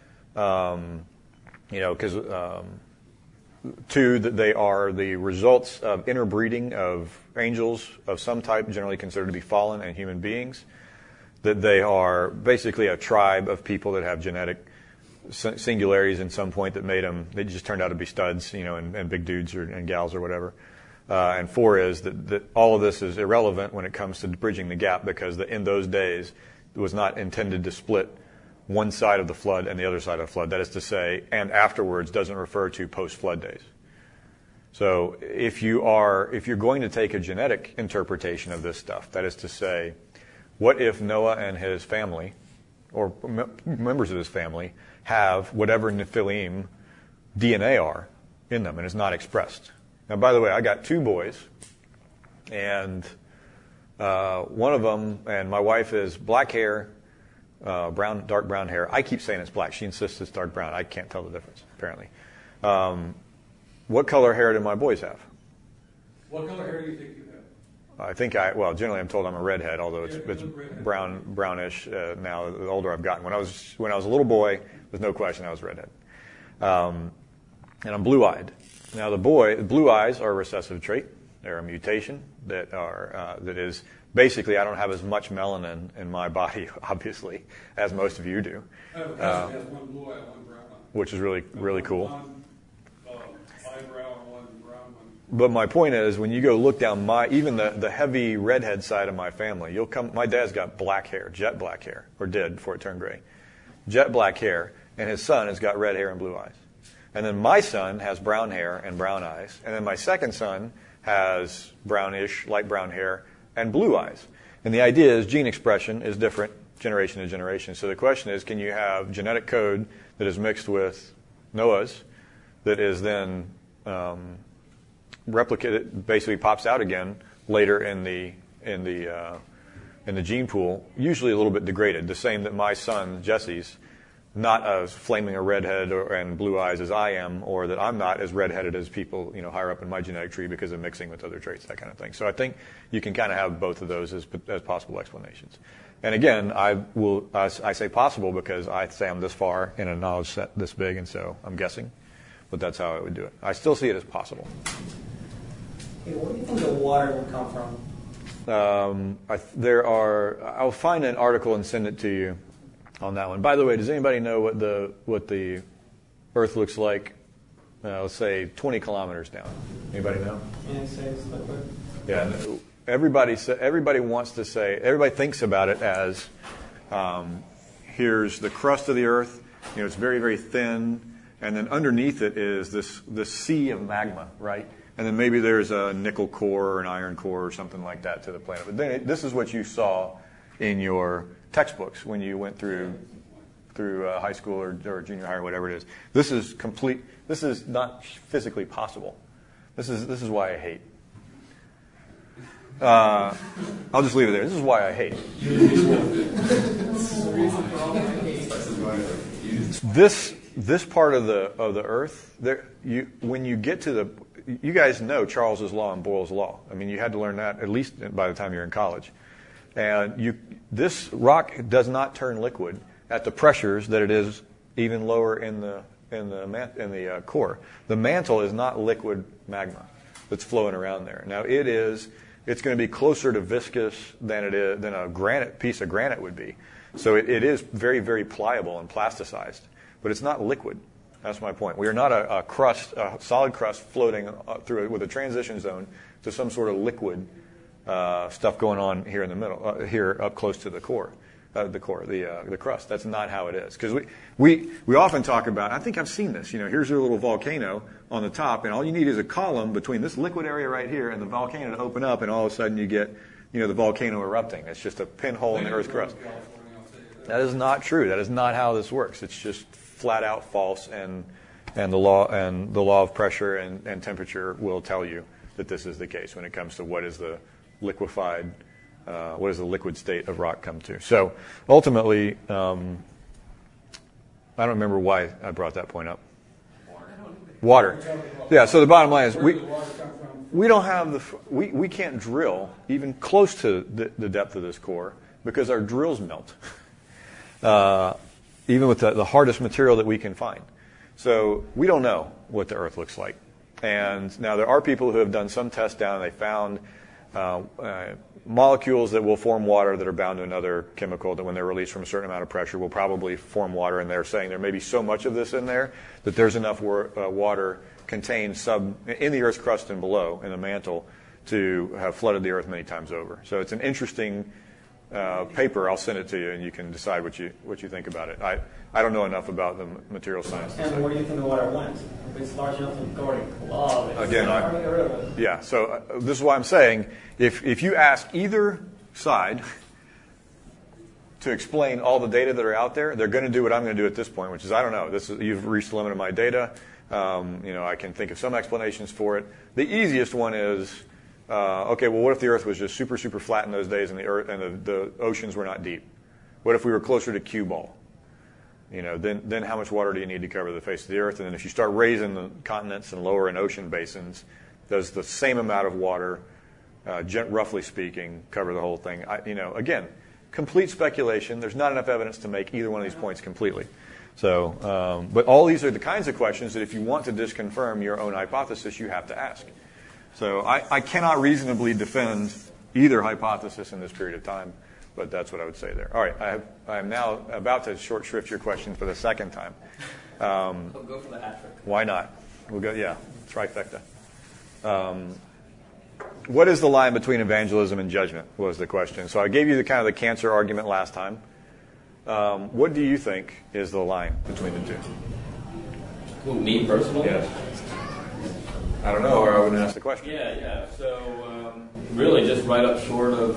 Because two, that they are the results of interbreeding of angels of some type, generally considered to be fallen, and human beings. That they are basically a tribe of people that have genetic singularities in some point that made them, they just turned out to be studs, and big dudes and gals or whatever. And four is that all of this is irrelevant when it comes to bridging the gap, because in those days it was not intended to split one side of the flood and the other side of the flood. That is to say, and afterwards doesn't refer to post-flood days. So if you're going to take a genetic interpretation of this stuff, that is to say, what if Noah and his family, or members of his family, have whatever Nephilim DNA are in them and is not expressed? Now, by the way, I got two boys, and one of them, and my wife is black hair, dark brown hair. I keep saying it's black. She insists it's dark brown. I can't tell the difference, apparently. What color hair do my boys have? What color hair do you think you have? I think generally I'm told I'm a redhead, although it's brownish now. The older I've gotten. When I was a little boy, there's no question I was redhead. And I'm blue-eyed. Now the blue eyes are a recessive trait. They're a mutation that is basically, I don't have as much melanin in my body, obviously, as most of you do. I have a cousin has one blue eye and one brown eye. Which is really, really cool. One eyebrow and one brown one. But my point is, when you go look down even the heavy redhead side of my family, my dad's got black hair, jet black hair, or did before it turned gray. Jet black hair, and his son has got red hair and blue eyes. And then my son has brown hair and brown eyes. And then my second son has brownish, light brown hair, and blue eyes. And the idea is gene expression is different generation to generation. So the question is, can you have genetic code that is mixed with Noah's that is then replicated, basically pops out again later in the gene pool, usually a little bit degraded. The same that my son, Jesse's, not as flaming a redhead and blue eyes as I am, or that I'm not as redheaded as people, higher up in my genetic tree because of mixing with other traits, that kind of thing. So I think you can kind of have both of those as possible explanations. And again, I say possible because I say I'm this far in a knowledge set this big, and so I'm guessing. but that's how I would do it. I still see it as possible. Hey, where do you think the water would come from? I'll find an article and send it to you on that one. By the way, does anybody know what the Earth looks like? Let's say 20 kilometers down. Anybody know? Yeah, say it's liquid. Yeah. Everybody thinks about it as here's the crust of the Earth. It's very, very thin, and then underneath it is this sea of magma, right? And then maybe there's a nickel core or an iron core or something like that to the planet. But then this is what you saw in your textbooks when you went through high school or junior high or whatever it is. This is complete. This is not physically possible. This is why I hate. I'll just leave it there. This is why I hate. This part of the Earth, when you get to you guys know Charles's law and Boyle's law. I mean, you had to learn that at least by the time you're in college. And this rock does not turn liquid at the pressures that it is even lower in the core. The mantle is not liquid magma that's flowing around there. Now it's going to be closer to viscous than a piece of granite would be. So it is very, very pliable and plasticized, but it's not liquid. That's my point. We are not a solid crust floating through it with a transition zone to some sort of liquid stuff going on here in the middle, here up close to the core, the crust. That's not how it is. Because we often talk about, I think I've seen this, here's your little volcano on the top, and all you need is a column between this liquid area right here and the volcano to open up, and all of a sudden you get, the volcano erupting. It's just a pinhole in the Earth's crust. That is not true. That is not how this works. It's just flat out false, and the law of pressure and temperature will tell you that this is the case when it comes to what is the liquid state of rock come to. So ultimately, I don't remember why I brought that point up. Water. Yeah. So the bottom line is we don't have we can't drill even close to the depth of this core because our drills melt. Even with the hardest material that we can find. So we don't know what the Earth looks like. And now there are people who have done some tests down and they found molecules that will form water that are bound to another chemical that when they're released from a certain amount of pressure will probably form water. And they're saying there may be so much of this in there that there's enough water contained in the Earth's crust and below in the mantle to have flooded the Earth many times over. So it's an interesting paper. I'll send it to you, and you can decide what you think about it. I don't know enough about the material science. And where do you think the water went? If it's large enough to go to lava, yeah. So this is why I'm saying if you ask either side to explain all the data that are out there, they're going to do what I'm going to do at this point, which is I don't know. You've reached the limit of my data. I can think of some explanations for it. The easiest one is. Okay, well, what if the Earth was just super, super flat in those days and the oceans were not deep? What if we were closer to cue ball? Then how much water do you need to cover the face of the Earth? And then if you start raising the continents and lower in ocean basins, does the same amount of water, roughly speaking, cover the whole thing? Again, complete speculation. There's not enough evidence to make either one of these points completely. So, but all these are the kinds of questions that if you want to disconfirm your own hypothesis, you have to ask. So I cannot reasonably defend either hypothesis in this period of time, but that's what I would say there. All right, I am now about to short shrift your question for the second time. We'll go for the hat trick. Why not? We'll go, trifecta. What is the line between evangelism and judgment was the question. So I gave you the cancer argument last time. What do you think is the line between the two? Well, me personally? Yes. I don't know, or I wouldn't ask the question. Yeah. So, really, just right up short of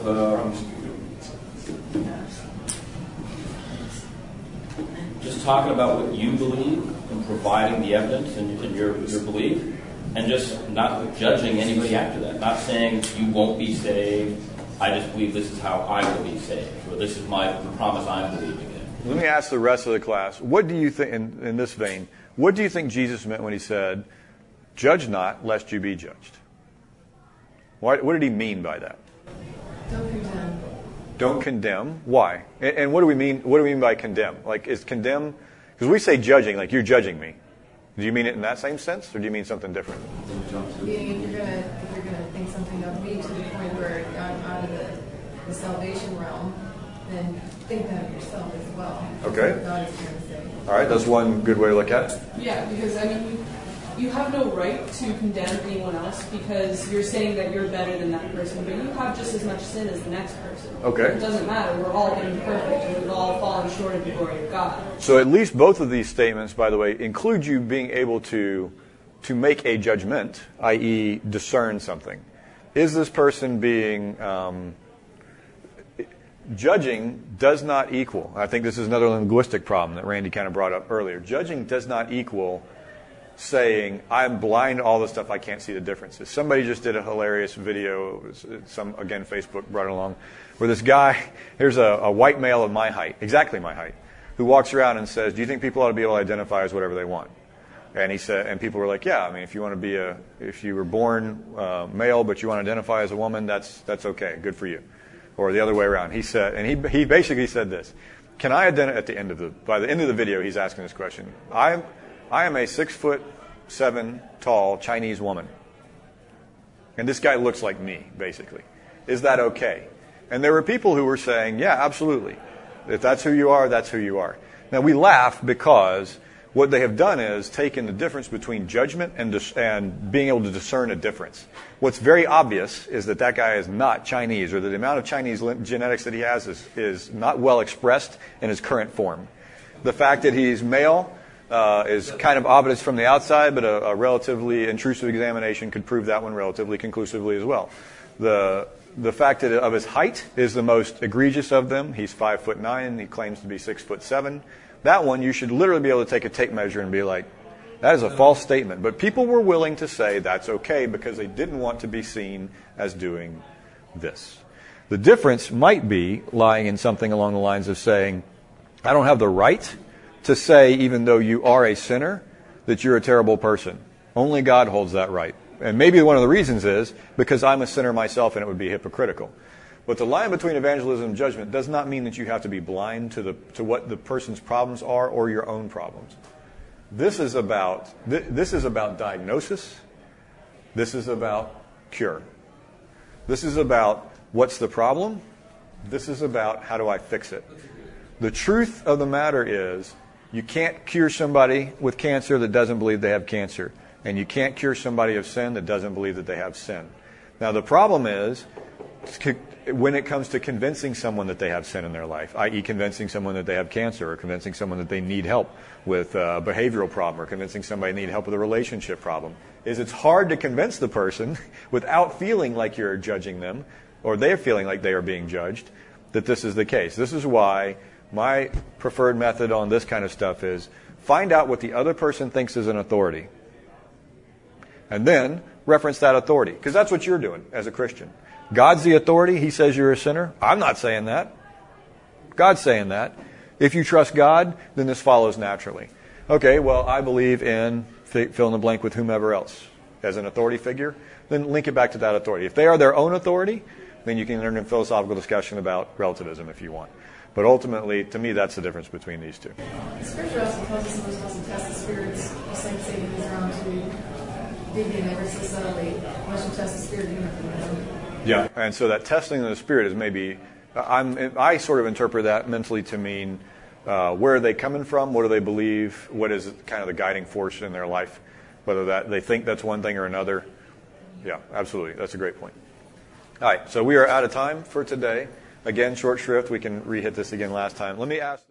just talking about what you believe and providing the evidence and your belief, and just not judging anybody after that. Not saying you won't be saved. I just believe this is how I will be saved, or this is the promise I'm believing in. Let me ask the rest of the class. What do you think, in this vein, what do you think Jesus meant when he said, "Judge not, lest you be judged"? What did he mean by that? Don't condemn. Don't condemn. Why? And what do we mean? What do we mean by condemn? Like, is condemn? Because we say judging, like you're judging me. Do you mean it in that same sense, or do you mean something different? Meaning if you're gonna think something of me to the point where I'm out of the salvation realm, then think that of yourself as well. Okay. That's what God is trying to say. All right, that's one good way to look at it. Yeah, because I mean, you have no right to condemn anyone else because you're saying that you're better than that person, but you have just as much sin as the next person. Okay. It doesn't matter. We're all imperfect and we've all fallen short of the glory of God. So at least both of these statements, by the way, include you being able to make a judgment, i.e. discern something. Is this person being... Judging does not equal, I think this is another linguistic problem that Randy kind of brought up earlier. Judging does not equal saying, I'm blind to all this stuff, I can't see the differences. Somebody just did a hilarious video, again, Facebook brought it along, where this guy, here's a white male of my height, exactly my height, who walks around and says, do you think people ought to be able to identify as whatever they want? And he said, and people were like, yeah, I mean, if you want to be if you were born male but you want to identify as a woman, that's okay, good for you. Or the other way around. He said, and he basically said this: can I identify by the end of the video? He's asking this question. I am a 6'7" tall Chinese woman, and this guy looks like me, basically. Is that okay? And there were people who were saying, yeah, absolutely. If that's who you are, that's who you are. Now we laugh because what they have done is taken the difference between judgment and being able to discern a difference. What's very obvious is that guy is not Chinese, or that the amount of Chinese genetics that he has is not well expressed in his current form. The fact that he's male is kind of obvious from the outside, but a relatively intrusive examination could prove that one relatively conclusively as well. The fact that of his height is the most egregious of them. He's 5'9". He claims to be 6'7". That one, you should literally be able to take a tape measure and be like, that is a false statement. But people were willing to say that's okay because they didn't want to be seen as doing this. The difference might be lying in something along the lines of saying, I don't have the right to say, even though you are a sinner, that you're a terrible person. Only God holds that right. And maybe one of the reasons is because I'm a sinner myself and it would be hypocritical. But the line between evangelism and judgment does not mean that you have to be blind to what the person's problems are or your own problems. This is about diagnosis. This is about cure. This is about what's the problem. This is about how do I fix it. The truth of the matter is you can't cure somebody with cancer that doesn't believe they have cancer. And you can't cure somebody of sin that doesn't believe that they have sin. Now the problem is when it comes to convincing someone that they have sin in their life, i.e. convincing someone that they have cancer, or convincing someone that they need help with a behavioral problem, or convincing somebody they need help with a relationship problem, is it's hard to convince the person without feeling like you're judging them, or they're feeling like they are being judged, that this is the case. This is why my preferred method on this kind of stuff is find out what the other person thinks is an authority, and then reference that authority, because that's what you're doing as a Christian. God's the authority. He says you're a sinner. I'm not saying that. God's saying that. If you trust God, then this follows naturally. Okay, well, I believe in fill in the blank with whomever else as an authority figure. Then link it back to that authority. If they are their own authority, then you can enter into philosophical discussion about relativism if you want. But ultimately, to me, that's the difference between these two. The Scripture also tells us we're supposed to test the spirits, just like Satan is around to dig in ever so subtly. Unless you test the spirit, you have to know. Yeah, and so that testing of the spirit is maybe, I sort of interpret that mentally to mean where are they coming from, what do they believe, what is kind of the guiding force in their life, whether that they think that's one thing or another. Yeah, absolutely. That's a great point. All right, so we are out of time for today. Again, short shrift. We can re-hit this again last time. Let me ask...